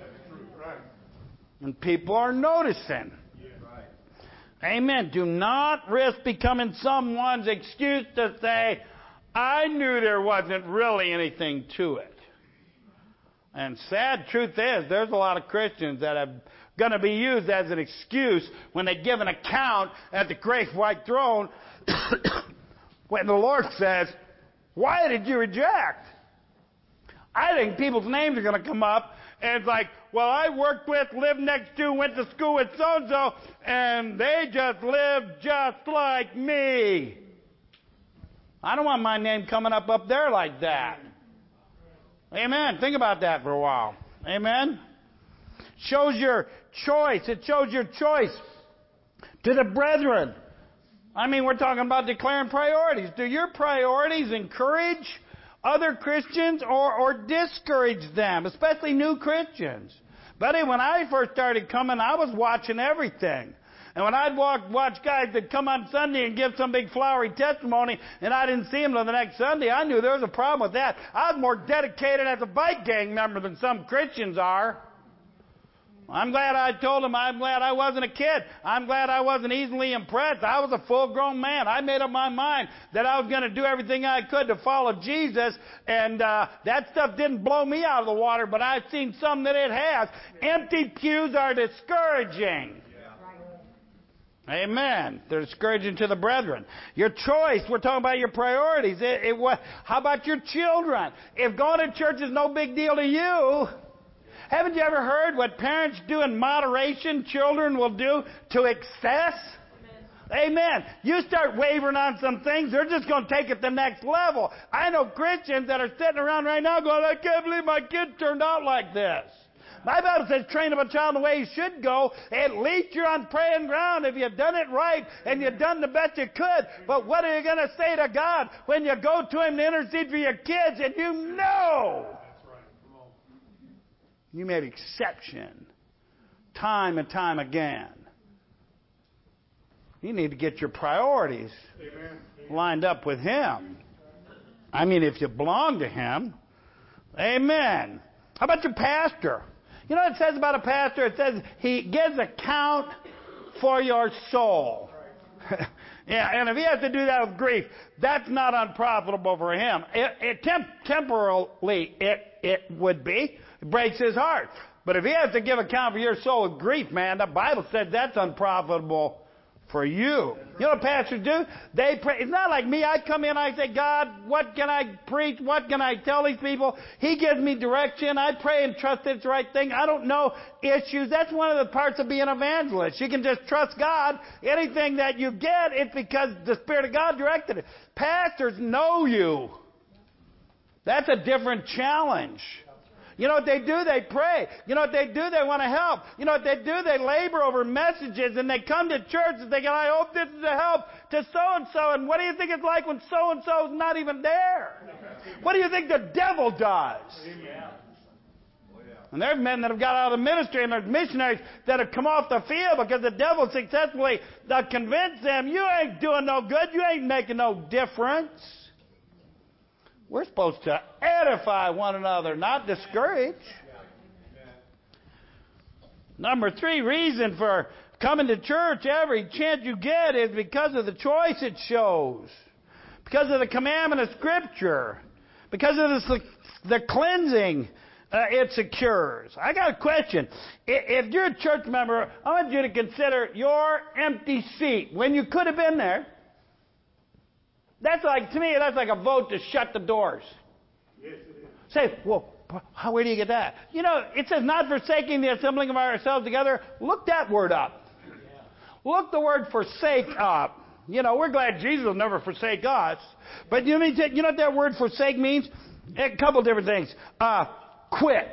And people are noticing. Amen. Do not risk becoming someone's excuse to say, I knew there wasn't really anything to it. And sad truth is, there's a lot of Christians that are going to be used as an excuse when they give an account at the great white throne when the Lord says, why did you reject? I think people's names are going to come up, and it's like, well, I worked with, lived next to, went to school with so-and-so, and they just lived just like me. I don't want my name coming up up there like that. Amen. Think about that for a while. Amen. Shows your choice. It shows your choice to the brethren. I mean, we're talking about declaring priorities. Do your priorities encourage other Christians or, or discourage them, especially new Christians? Buddy, when I first started coming, I was watching everything. And when I'd walk, watch guys that come on Sunday and give some big flowery testimony, and I didn't see them till the next Sunday, I knew there was a problem with that. I was more dedicated as a bike gang member than some Christians are. I'm glad I told them I'm glad I wasn't a kid. I'm glad I wasn't easily impressed. I was a full-grown man. I made up my mind that I was going to do everything I could to follow Jesus, and uh, that stuff didn't blow me out of the water, but I've seen some that it has. Empty pews are discouraging. Amen. They're discouraging to the brethren. Your choice, we're talking about your priorities. It, it, what, how about your children? If going to church is no big deal to you, haven't you ever heard what parents do in moderation, children will do to excess? Amen. Amen. You start wavering on some things, they're just going to take it to the next level. I know Christians that are sitting around right now going, I can't believe my kid turned out like this. My Bible says, train up a child in the way he should go. At least you're on praying ground if you've done it right and you've done the best you could. But what are you going to say to God when you go to Him to intercede for your kids and you know you made exception time and time again? You need to get your priorities Amen. Lined up with Him. I mean, if you belong to Him, amen. How about your pastor? You know what it says about a pastor? It says he gives account for your soul. Yeah, and if he has to do that with grief, that's not unprofitable for him. It, it temp- temporarily, it it would be. It breaks his heart. But if he has to give account for your soul with grief, man, the Bible said that's unprofitable for you. You know what pastors do? They pray. It's not like me. I come in, I say, God, what can I preach? What can I tell these people? He gives me direction. I pray and trust it's the right thing. I don't know issues. That's one of the parts of being an evangelist. You can just trust God. Anything that you get, it's because the Spirit of God directed it. Pastors know you. That's a different challenge. You know what they do? They pray. You know what they do? They want to help. You know what they do? They labor over messages, and they come to church and think, I hope this is a help to so-and-so. And what do you think it's like when so-and-so is not even there? What do you think the devil does? And there's men that have got out of the ministry, and there's missionaries that have come off the field because the devil successfully convinced them, you ain't doing no good. You ain't making no difference. We're supposed to edify one another, not discourage. Number three reason for coming to church every chance you get is because of the choice it shows. Because of the commandment of Scripture. Because of the, the cleansing uh, it secures. I got a question. If you're a church member, I want you to consider your empty seat when you could have been there. That's like, to me, that's like a vote to shut the doors. Yes, it is. Say, well, how, where do you get that? You know, it says not forsaking the assembling of ourselves together. Look that word up. Yeah. Look the word forsake up. You know, we're glad Jesus will never forsake us. But you, mean, you know what that word forsake means? A couple different things. Uh, quit.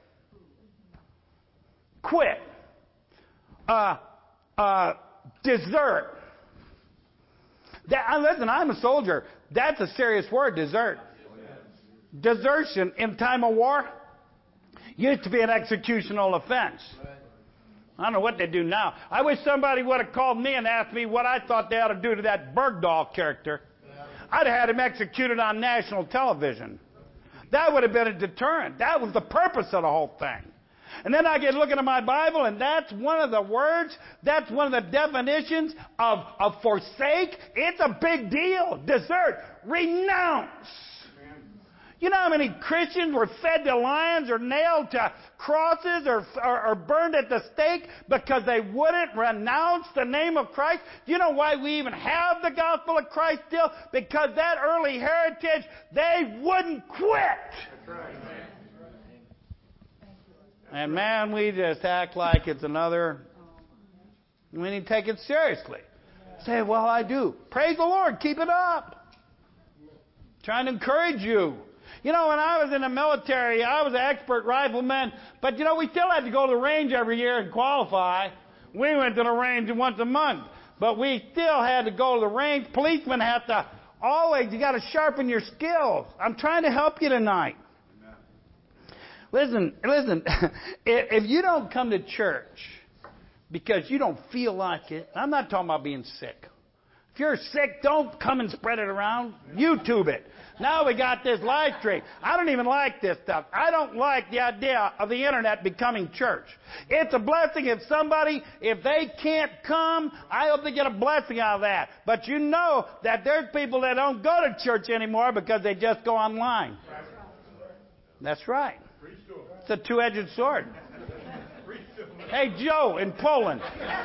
Quit. Uh, uh, desert. That, listen, I'm a soldier. That's a serious word, desert. Desertion in time of war used to be an executional offense. I don't know what they do now. I wish somebody would have called me and asked me what I thought they ought to do to that Bergdahl character. I'd have had him executed on national television. That would have been a deterrent. That was the purpose of the whole thing. And then I get looking at my Bible, and that's one of the words, that's one of the definitions of, of forsake. It's a big deal. Desert. Renounce. You know how many Christians were fed to lions or nailed to crosses or, or, or burned at the stake because they wouldn't renounce the name of Christ? Do you know why we even have the gospel of Christ still? Because that early heritage, they wouldn't quit. That's right. And man, we just act like it's another, we need to take it seriously. Say, well, I do. Praise the Lord. Keep it up. Trying to encourage you. You know, when I was in the military, I was an expert rifleman, but you know, we still had to go to the range every year and qualify. We went to the range once a month, but we still had to go to the range. Policemen have to always, you got to sharpen your skills. I'm trying to help you tonight. Listen, listen, if you don't come to church because you don't feel like it, I'm not talking about being sick. If you're sick, don't come and spread it around. YouTube it. Now we got this live stream. I don't even like this stuff. I don't like the idea of the internet becoming church. It's a blessing if somebody, if they can't come, I hope they get a blessing out of that. But you know that there's people that don't go to church anymore because they just go online. That's right. It's a two-edged sword. Hey, Joe in Poland.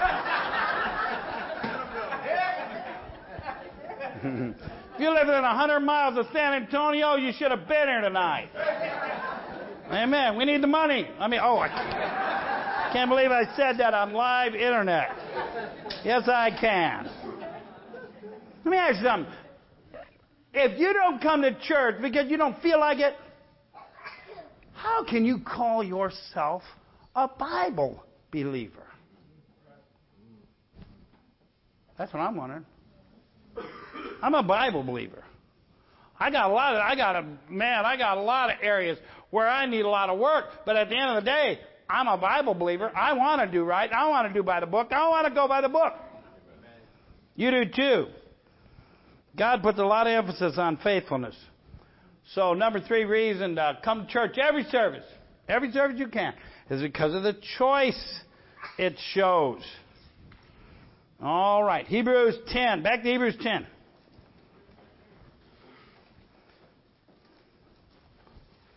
If you live within one hundred miles of San Antonio, you should have been here tonight. Amen. We need the money. I mean, oh, I can't believe I said that on live internet. Yes, I can. Let me ask you something. If you don't come to church because you don't feel like it, how can you call yourself a Bible believer? That's what I'm wondering. I'm a Bible believer. I got a lot of, I got a, man, I got a lot of areas where I need a lot of work, but at the end of the day, I'm a Bible believer. I want to do right. I want to do by the book. I want to go by the book. You do too. God puts a lot of emphasis on faithfulness. So number three reason to come to church every service, every service you can, is because of the choice it shows. All right, Hebrews ten. Back to Hebrews ten.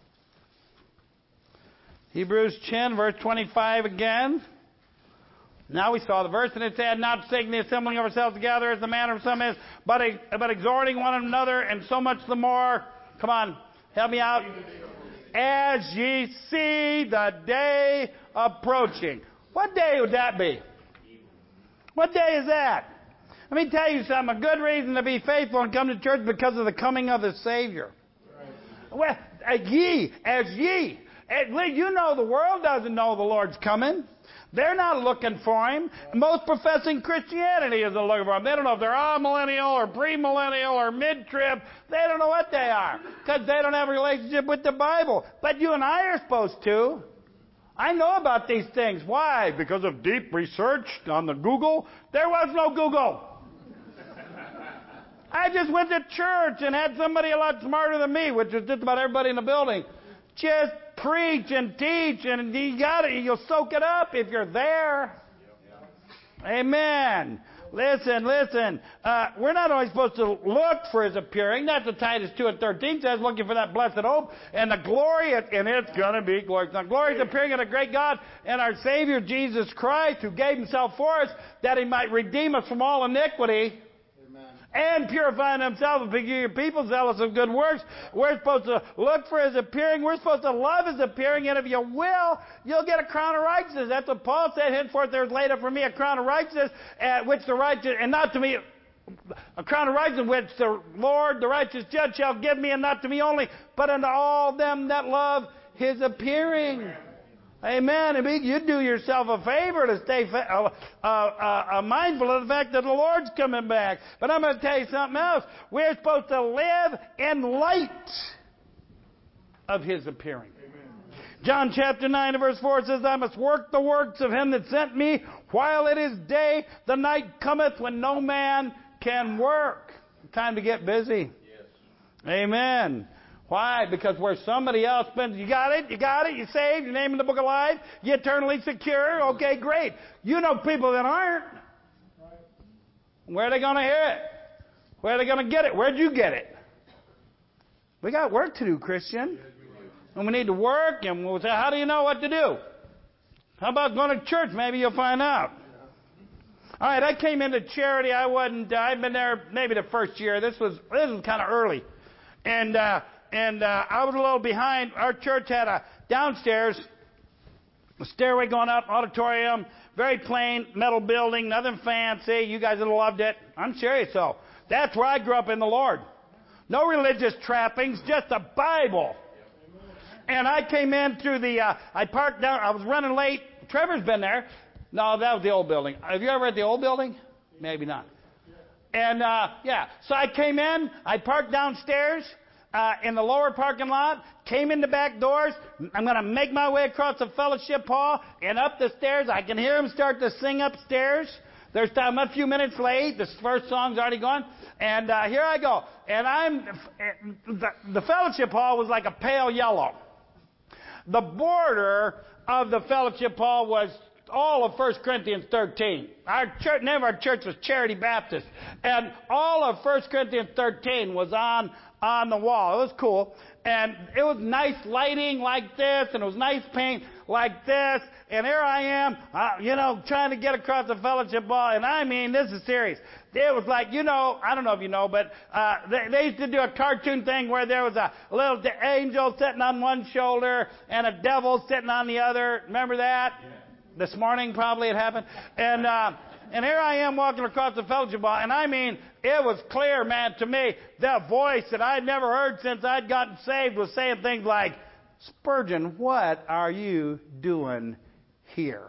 Hebrews ten, verse twenty-five again. Now we saw the verse, and it said, not forsaking the assembling of ourselves together as the manner of some is, but, but exhorting one another, and so much the more. Come on, help me out. As ye see the day approaching. What day would that be? What day is that? Let me tell you something. A good reason to be faithful and come to church because of the coming of the Savior. Well, as ye, as ye. You know the world doesn't know the Lord's coming. They're not looking for Him. Most professing Christianity isn't looking for Him. They don't know if they're amillennial or premillennial or mid-trib. They don't know what they are because they don't have a relationship with the Bible. But you and I are supposed to. I know about these things. Why? Because of deep research on the Google. There was no Google. I just went to church and had somebody a lot smarter than me, which is just about everybody in the building, just preach and teach, and you got it. You'll soak it up if you're there. Amen. Listen, listen. Uh, we're not only supposed to look for His appearing. That's what Titus two and thirteen says, looking for that blessed hope and the glory, and it's going to be glory. Now, glory is appearing in a great God and our Savior Jesus Christ, who gave Himself for us that He might redeem us from all iniquity. And purifying Himself a peculiar people, zealous of good works. We're supposed to look for His appearing. We're supposed to love His appearing. And if you will, you'll get a crown of righteousness. That's what Paul said. Henceforth there is laid up for me a crown of righteousness, at which the righteous, and not to me, a crown of righteousness, which the Lord, the righteous judge, shall give me, and not to me only, but unto all them that love His appearing. Amen. And you do yourself a favor to stay fa- uh, uh, uh, mindful of the fact that the Lord's coming back. But I'm going to tell you something else. We're supposed to live in light of His appearing. Amen. John chapter nine and verse four says, I must work the works of Him that sent me while it is day. The night cometh when no man can work. Time to get busy. Yes. Amen. Why? Because where somebody else spends, you got it, you got it, you're saved, your name in the book of life, you're eternally secure, okay, great. You know people that aren't. Where are they going to hear it? Where are they going to get it? Where'd you get it? We got work to do, Christian. And we need to work, and we'll say, how do you know what to do? How about going to church? Maybe you'll find out. All right, I came into charity. I wasn't, uh, I'd been there maybe the first year. This was, this was kind of early. And, uh, And uh, I was a little behind. Our church had a downstairs, a stairway going up, auditorium, very plain, metal building, nothing fancy. You guys would have loved it. I'm serious, though. That's where I grew up in the Lord. No religious trappings, just a Bible. And I came in through the, uh, I parked down, I was running late. Trevor's been there. No, that was the old building. Have you ever at the old building? Maybe not. And, uh, yeah, so I came in, I parked downstairs. Uh, in the lower parking lot, came in the back doors. I'm going to make my way across the fellowship hall and up the stairs. I can hear them start to sing upstairs. There's I'm a few minutes late. The first song's already gone. And uh, here I go. And I'm the, the fellowship hall was like a pale yellow. The border of the fellowship hall was all of First Corinthians thirteen. Our church, name of our church was Charity Baptist. And all of First Corinthians thirteen was on on the wall. It was cool. And it was nice lighting like this, and it was nice paint like this. And here I am, uh, you know, trying to get across the fellowship hall. And I mean, this is serious. It was like, you know, I don't know if you know, but uh, they, they used to do a cartoon thing where there was a little angel sitting on one shoulder and a devil sitting on the other. Remember that? Yeah. This morning probably it happened. And uh, and here I am walking across the fellowship hall, and I mean, it was clear, man, to me, that voice that I'd never heard since I'd gotten saved was saying things like, Spurgeon, what are you doing here?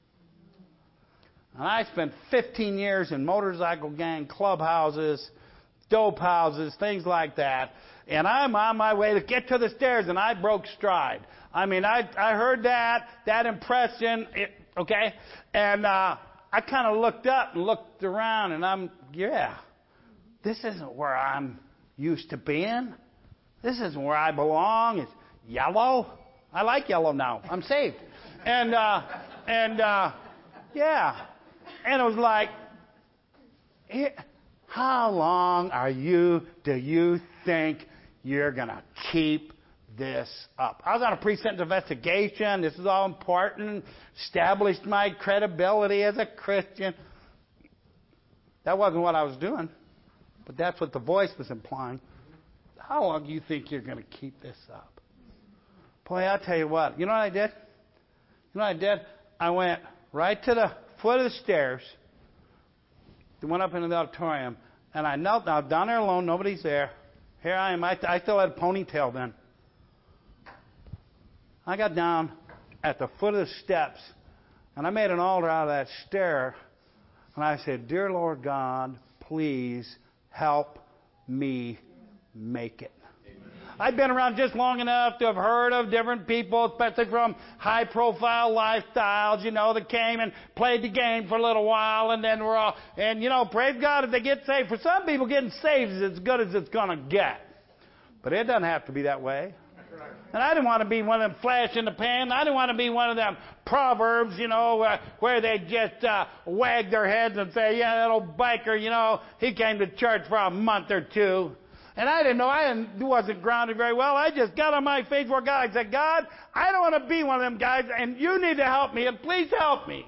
And I spent fifteen years in motorcycle gang clubhouses, dope houses, things like that. And I'm on my way to get to the stairs, and I broke stride. I mean, I I heard that, that impression, it, okay? And uh, I kind of looked up and looked around, and I'm, yeah, this isn't where I'm used to being. This isn't where I belong. It's yellow. I like yellow now. I'm saved. And, uh, and uh, yeah. And it was like, how long are you, do you think you're going to keep this up. I was on a pre-sentence investigation. This is all important. Established my credibility as a Christian. That wasn't what I was doing, but that's what the voice was implying. How long do you think you're going to keep this up? Boy, I'll tell you what. You know what I did? You know what I did? I went right to the foot of the stairs, went up into the auditorium, and I knelt down, down there alone. Nobody's there. Here I am. I, I still had a ponytail then. I got down at the foot of the steps, and I made an altar out of that stair, and I said, Dear Lord God, please help me make it. I've been around just long enough to have heard of different people, especially from high-profile lifestyles, you know, that came and played the game for a little while, and then we're all, and, you know, praise God if they get saved. For some people, getting saved is as good as it's going to get. But it doesn't have to be that way. And I didn't want to be one of them flash in the pan. I didn't want to be one of them proverbs, you know, uh, where they just uh, wag their heads and say, yeah, that old biker, you know, he came to church for a month or two. And I didn't know, I didn't, wasn't grounded very well. I just got on my face before God. I said, God, I don't want to be one of them guys, and you need to help me, and please help me.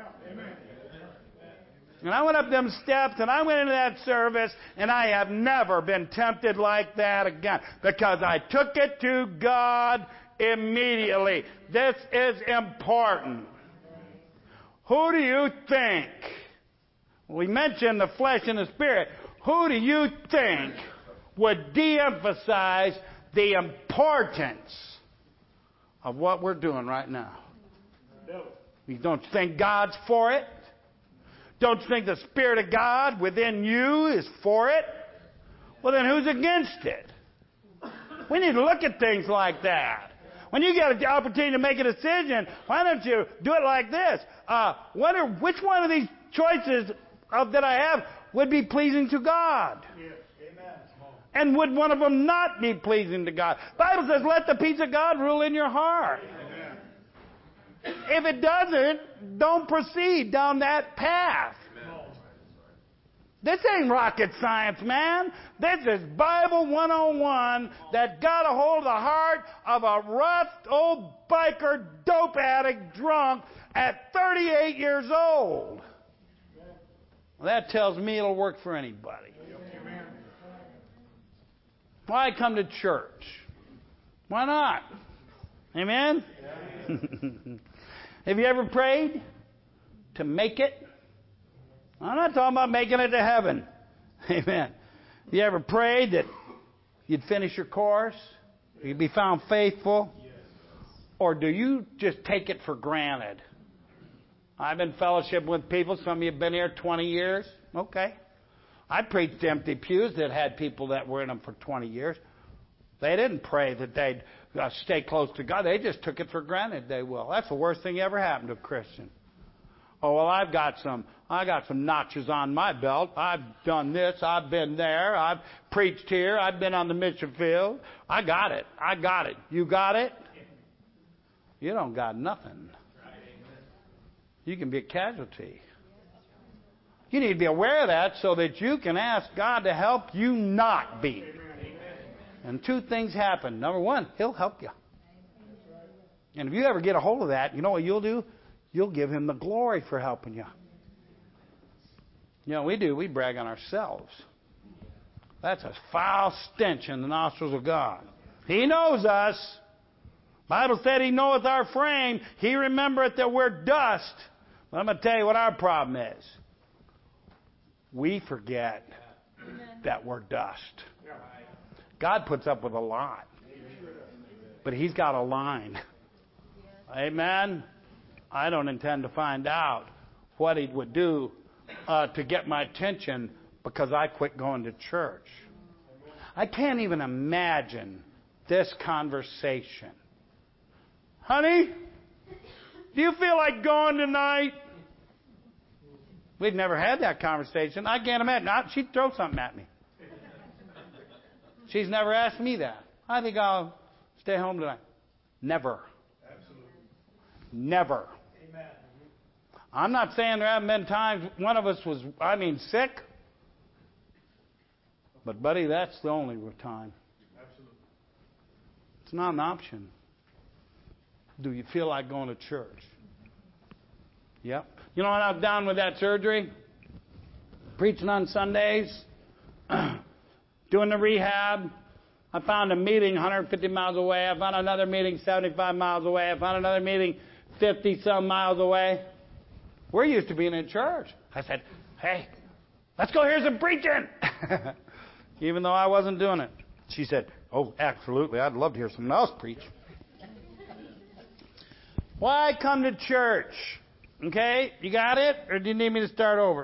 And I went up them steps, and I went into that service, and I have never been tempted like that again, because I took it to God immediately. This is important. Who do you think? We mentioned the flesh and the spirit. Who do you think would de-emphasize the importance of what we're doing right now? You don't think God's for it? Don't you think the Spirit of God within you is for it? Well, then who's against it? We need to look at things like that. When you get an opportunity to make a decision, why don't you do it like this? Uh, what are, which one of these choices of, that I have would be pleasing to God? Yes. Amen. And would one of them not be pleasing to God? The Bible says, let the peace of God rule in your heart. Amen. If it doesn't, don't proceed down that path. Amen. This ain't rocket science, man. This is Bible one oh one that got a hold of the heart of a rough old biker, dope addict, drunk at thirty-eight years old. Well, that tells me it'll work for anybody. Amen. Why come to church? Why not? Amen? Amen. Have you ever prayed to make it? I'm not talking about making it to heaven. Amen. Have you ever prayed that you'd finish your course? You'd be found faithful? Or do you just take it for granted? I've been fellowship with people. Some of you have been here twenty years. Okay. I preached empty pews that had people that were in them for twenty years. They didn't pray that they'd uh, stay close to God. They just took it for granted they will. That's the worst thing ever happened to a Christian. Oh, well, I've got some, I got some notches on my belt. I've done this. I've been there. I've preached here. I've been on the mission field. I got it. I got it. You got it? You don't got nothing. You can be a casualty. You need to be aware of that so that you can ask God to help you not be. And two things happen. Number one, He'll help you. And if you ever get a hold of that, you know what you'll do? You'll give Him the glory for helping you. You know, we do. We brag on ourselves. That's a foul stench in the nostrils of God. He knows us. The Bible said He knoweth our frame. He remembereth that we're dust. But I'm going to tell you what our problem is. We forget that we're dust. God puts up with a lot. But He's got a line. Amen? I don't intend to find out what He would do uh, to get my attention because I quit going to church. I can't even imagine this conversation. Honey, do you feel like going tonight? We've never had that conversation. I can't imagine. She'd throw something at me. She's never asked me that. I think I'll stay home tonight. Never. Absolutely. Never. Amen. I'm not saying there haven't been times one of us was, I mean, sick. But, buddy, that's the only time. Absolutely. It's not an option. Do you feel like going to church? Yep. You know when I was down with that surgery? Preaching on Sundays, doing the rehab. I found a meeting one hundred fifty miles away. I found another meeting seventy-five miles away. I found another meeting fifty-some miles away. We're used to being in church. I said, hey, let's go hear some preaching. Even though I wasn't doing it. She said, oh, absolutely. I'd love to hear someone else preach. Why come to church? Okay, you got it? Or do you need me to start over?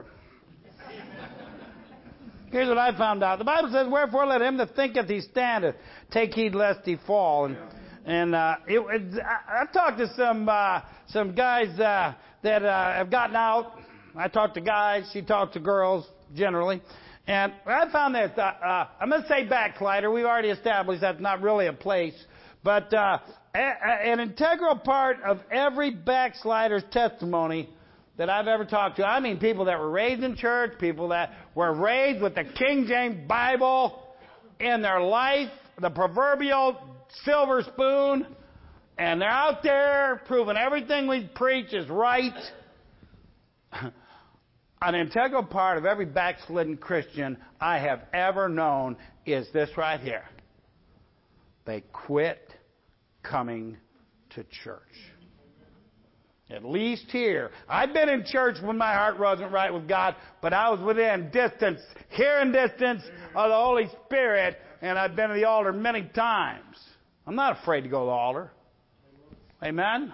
Here's what I found out. The Bible says, wherefore let him that thinketh he standeth take heed lest he fall. And, and uh, it, it, I, I've talked to some uh, some guys uh, that uh, have gotten out. I talk to guys. She talks to girls, generally. And I found this. Uh, uh, I'm going to say backslider. We've already established that's not really a place. But uh, a, a, an integral part of every backslider's testimony that I've ever talked to, I mean people that were raised in church, people that were raised with the King James Bible in their life, the proverbial silver spoon, and they're out there proving everything we preach is right. An integral part of every backslidden Christian I have ever known is this right here. They quit coming to church. At least here. I've been in church when my heart wasn't right with God, but I was within distance, hearing distance of the Holy Spirit, and I've been to the altar many times. I'm not afraid to go to the altar. Amen?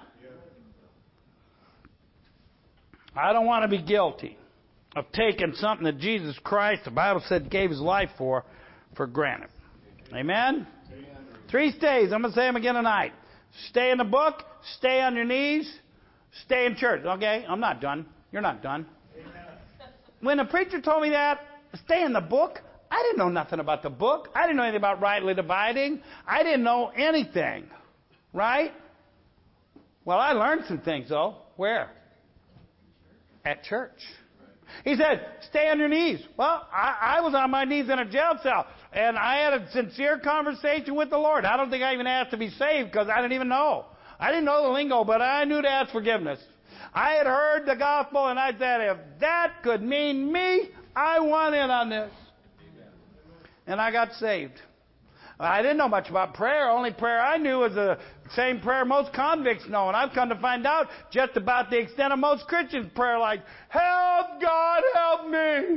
I don't want to be guilty of taking something that Jesus Christ, the Bible said, gave his life for, for granted. Amen? Three stays. I'm going to say them again tonight. Stay in the book, stay on your knees, stay in church. Okay, I'm not done. You're not done. When the preacher told me that, stay in the book, I didn't know nothing about the book. I didn't know anything about rightly dividing. I didn't know anything. Right? Well, I learned some things, though. Where? At church. He said, stay on your knees. Well, I, I was on my knees in a jail cell, and I had a sincere conversation with the Lord. I don't think I even asked to be saved because I didn't even know. I didn't know the lingo, but I knew to ask forgiveness. I had heard the gospel, and I said, if that could mean me, I want in on this. And I got saved. I didn't know much about prayer. Only prayer I knew was the same prayer most convicts know. And I've come to find out just about the extent of most Christians' prayer, like, help, God, help me. Amen.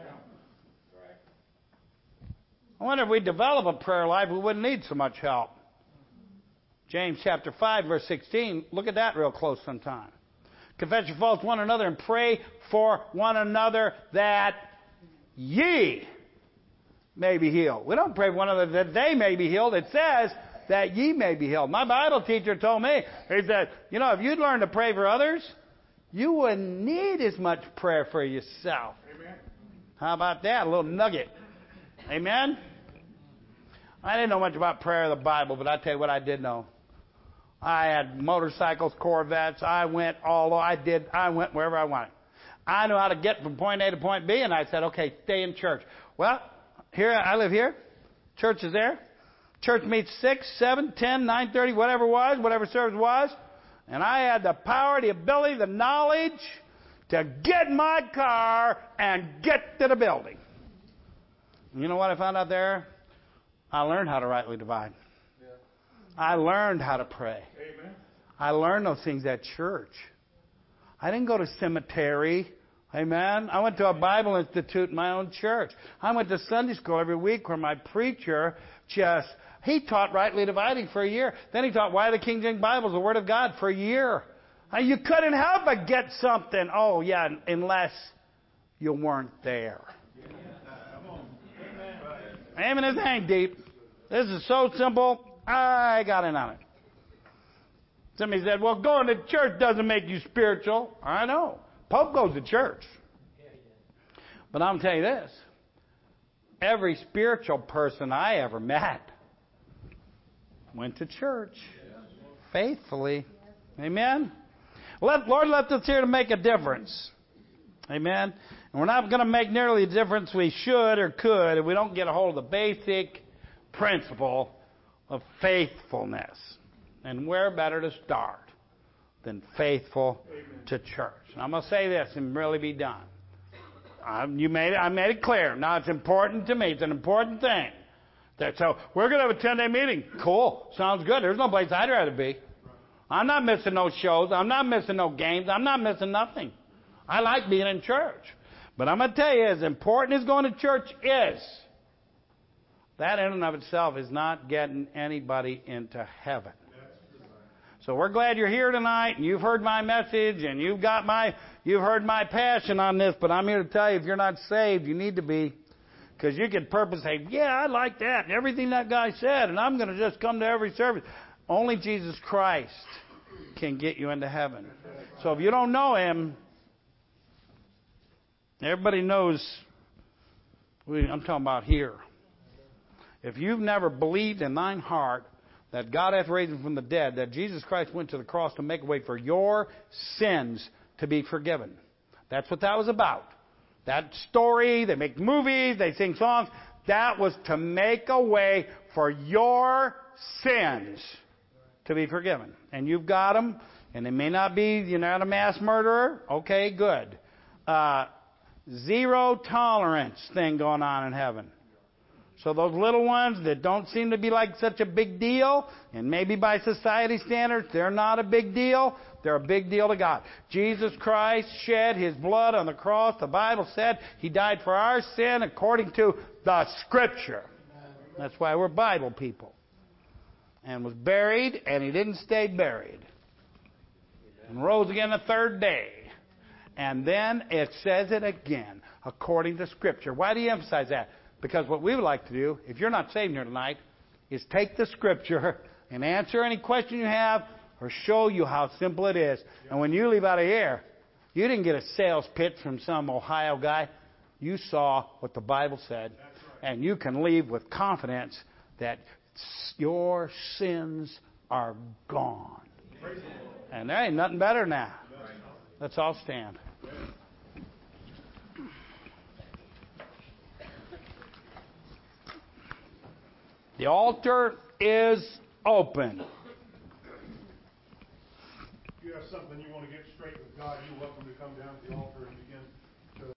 I wonder if we develop a prayer life, we wouldn't need so much help. James chapter five, verse sixteen. Look at that real close sometime. Confess your faults one another and pray for one another that ye may be healed. We don't pray for one another that they may be healed. It says that ye may be healed. My Bible teacher told me, he said, you know, if you'd learn to pray for others, you wouldn't need as much prayer for yourself. Amen. How about that? A little nugget. Amen? I didn't know much about prayer of the Bible, but I tell you what I did know. I had motorcycles, Corvettes. I went all, I did, I went wherever I wanted. I knew how to get from point A to point B, and I said, okay, stay in church. Well, here, I live here. Church is there. Church meets six, seven, ten, nine thirty, whatever it was, whatever service was. And I had the power, the ability, the knowledge to get in my car and get to the building. You know what I found out there? I learned how to rightly divide. Yeah. I learned how to pray. Amen. I learned those things at church. I didn't go to cemetery. Amen. I went to a Bible Institute in my own church. I went to Sunday school every week where my preacher just, he taught rightly dividing for a year. Then he taught why the King James Bible is the Word of God for a year. And you couldn't help but get something. Oh, yeah, unless you weren't there. Amen. This ain't deep. This is so simple. I got in on it. Somebody said, well, going to church doesn't make you spiritual. I know. Pope goes to church. But I'm telling you this. Every spiritual person I ever met went to church faithfully. Amen? Let, Lord, let us here to make a difference. Amen? And we're not going to make nearly the difference we should or could if we don't get a hold of the basic principle. of faithfulness. And where better to start than faithful Amen. To church? And I'm going to say this and really be done. Um, you made it, I made it clear. Now, it's important to me. It's an important thing. That, so we're going to have a ten-day meeting. Cool. Sounds good. There's no place I'd rather be. I'm not missing no shows. I'm not missing no games. I'm not missing nothing. I like being in church. But I'm going to tell you, as important as going to church is, that in and of itself is not getting anybody into heaven. So we're glad you're here tonight, and you've heard my message, and you've got my, you've heard my passion on this. But I'm here to tell you, if you're not saved, you need to be, because you can purpose say, "Yeah, I like that, and everything that guy said, and I'm going to just come to every service." Only Jesus Christ can get you into heaven. So if you don't know Him, everybody knows. I'm talking about here. If you've never believed in thine heart that God hath raised Him from the dead, that Jesus Christ went to the cross to make a way for your sins to be forgiven. That's what that was about. That story, they make movies, they sing songs, that was to make a way for your sins to be forgiven. And you've got them, and it may not be, you're not a mass murderer. Okay, good. Uh, zero tolerance thing going on in heaven. So those little ones that don't seem to be like such a big deal, and maybe by society standards, they're not a big deal. They're a big deal to God. Jesus Christ shed His blood on the cross. The Bible said He died for our sin according to the Scripture. That's why we're Bible people. And was buried, and He didn't stay buried. And rose again the third day. And then it says it again, according to Scripture. Why do you emphasize that? Because what we would like to do, if you're not saved here tonight, is take the Scripture and answer any question you have or show you how simple it is. And when you leave out of here, you didn't get a sales pitch from some Ohio guy. You saw what the Bible said. And you can leave with confidence that your sins are gone. And there ain't nothing better than that. Let's all stand. The altar is open. If you have something you want to get straight with God, you're welcome to come down to the altar and begin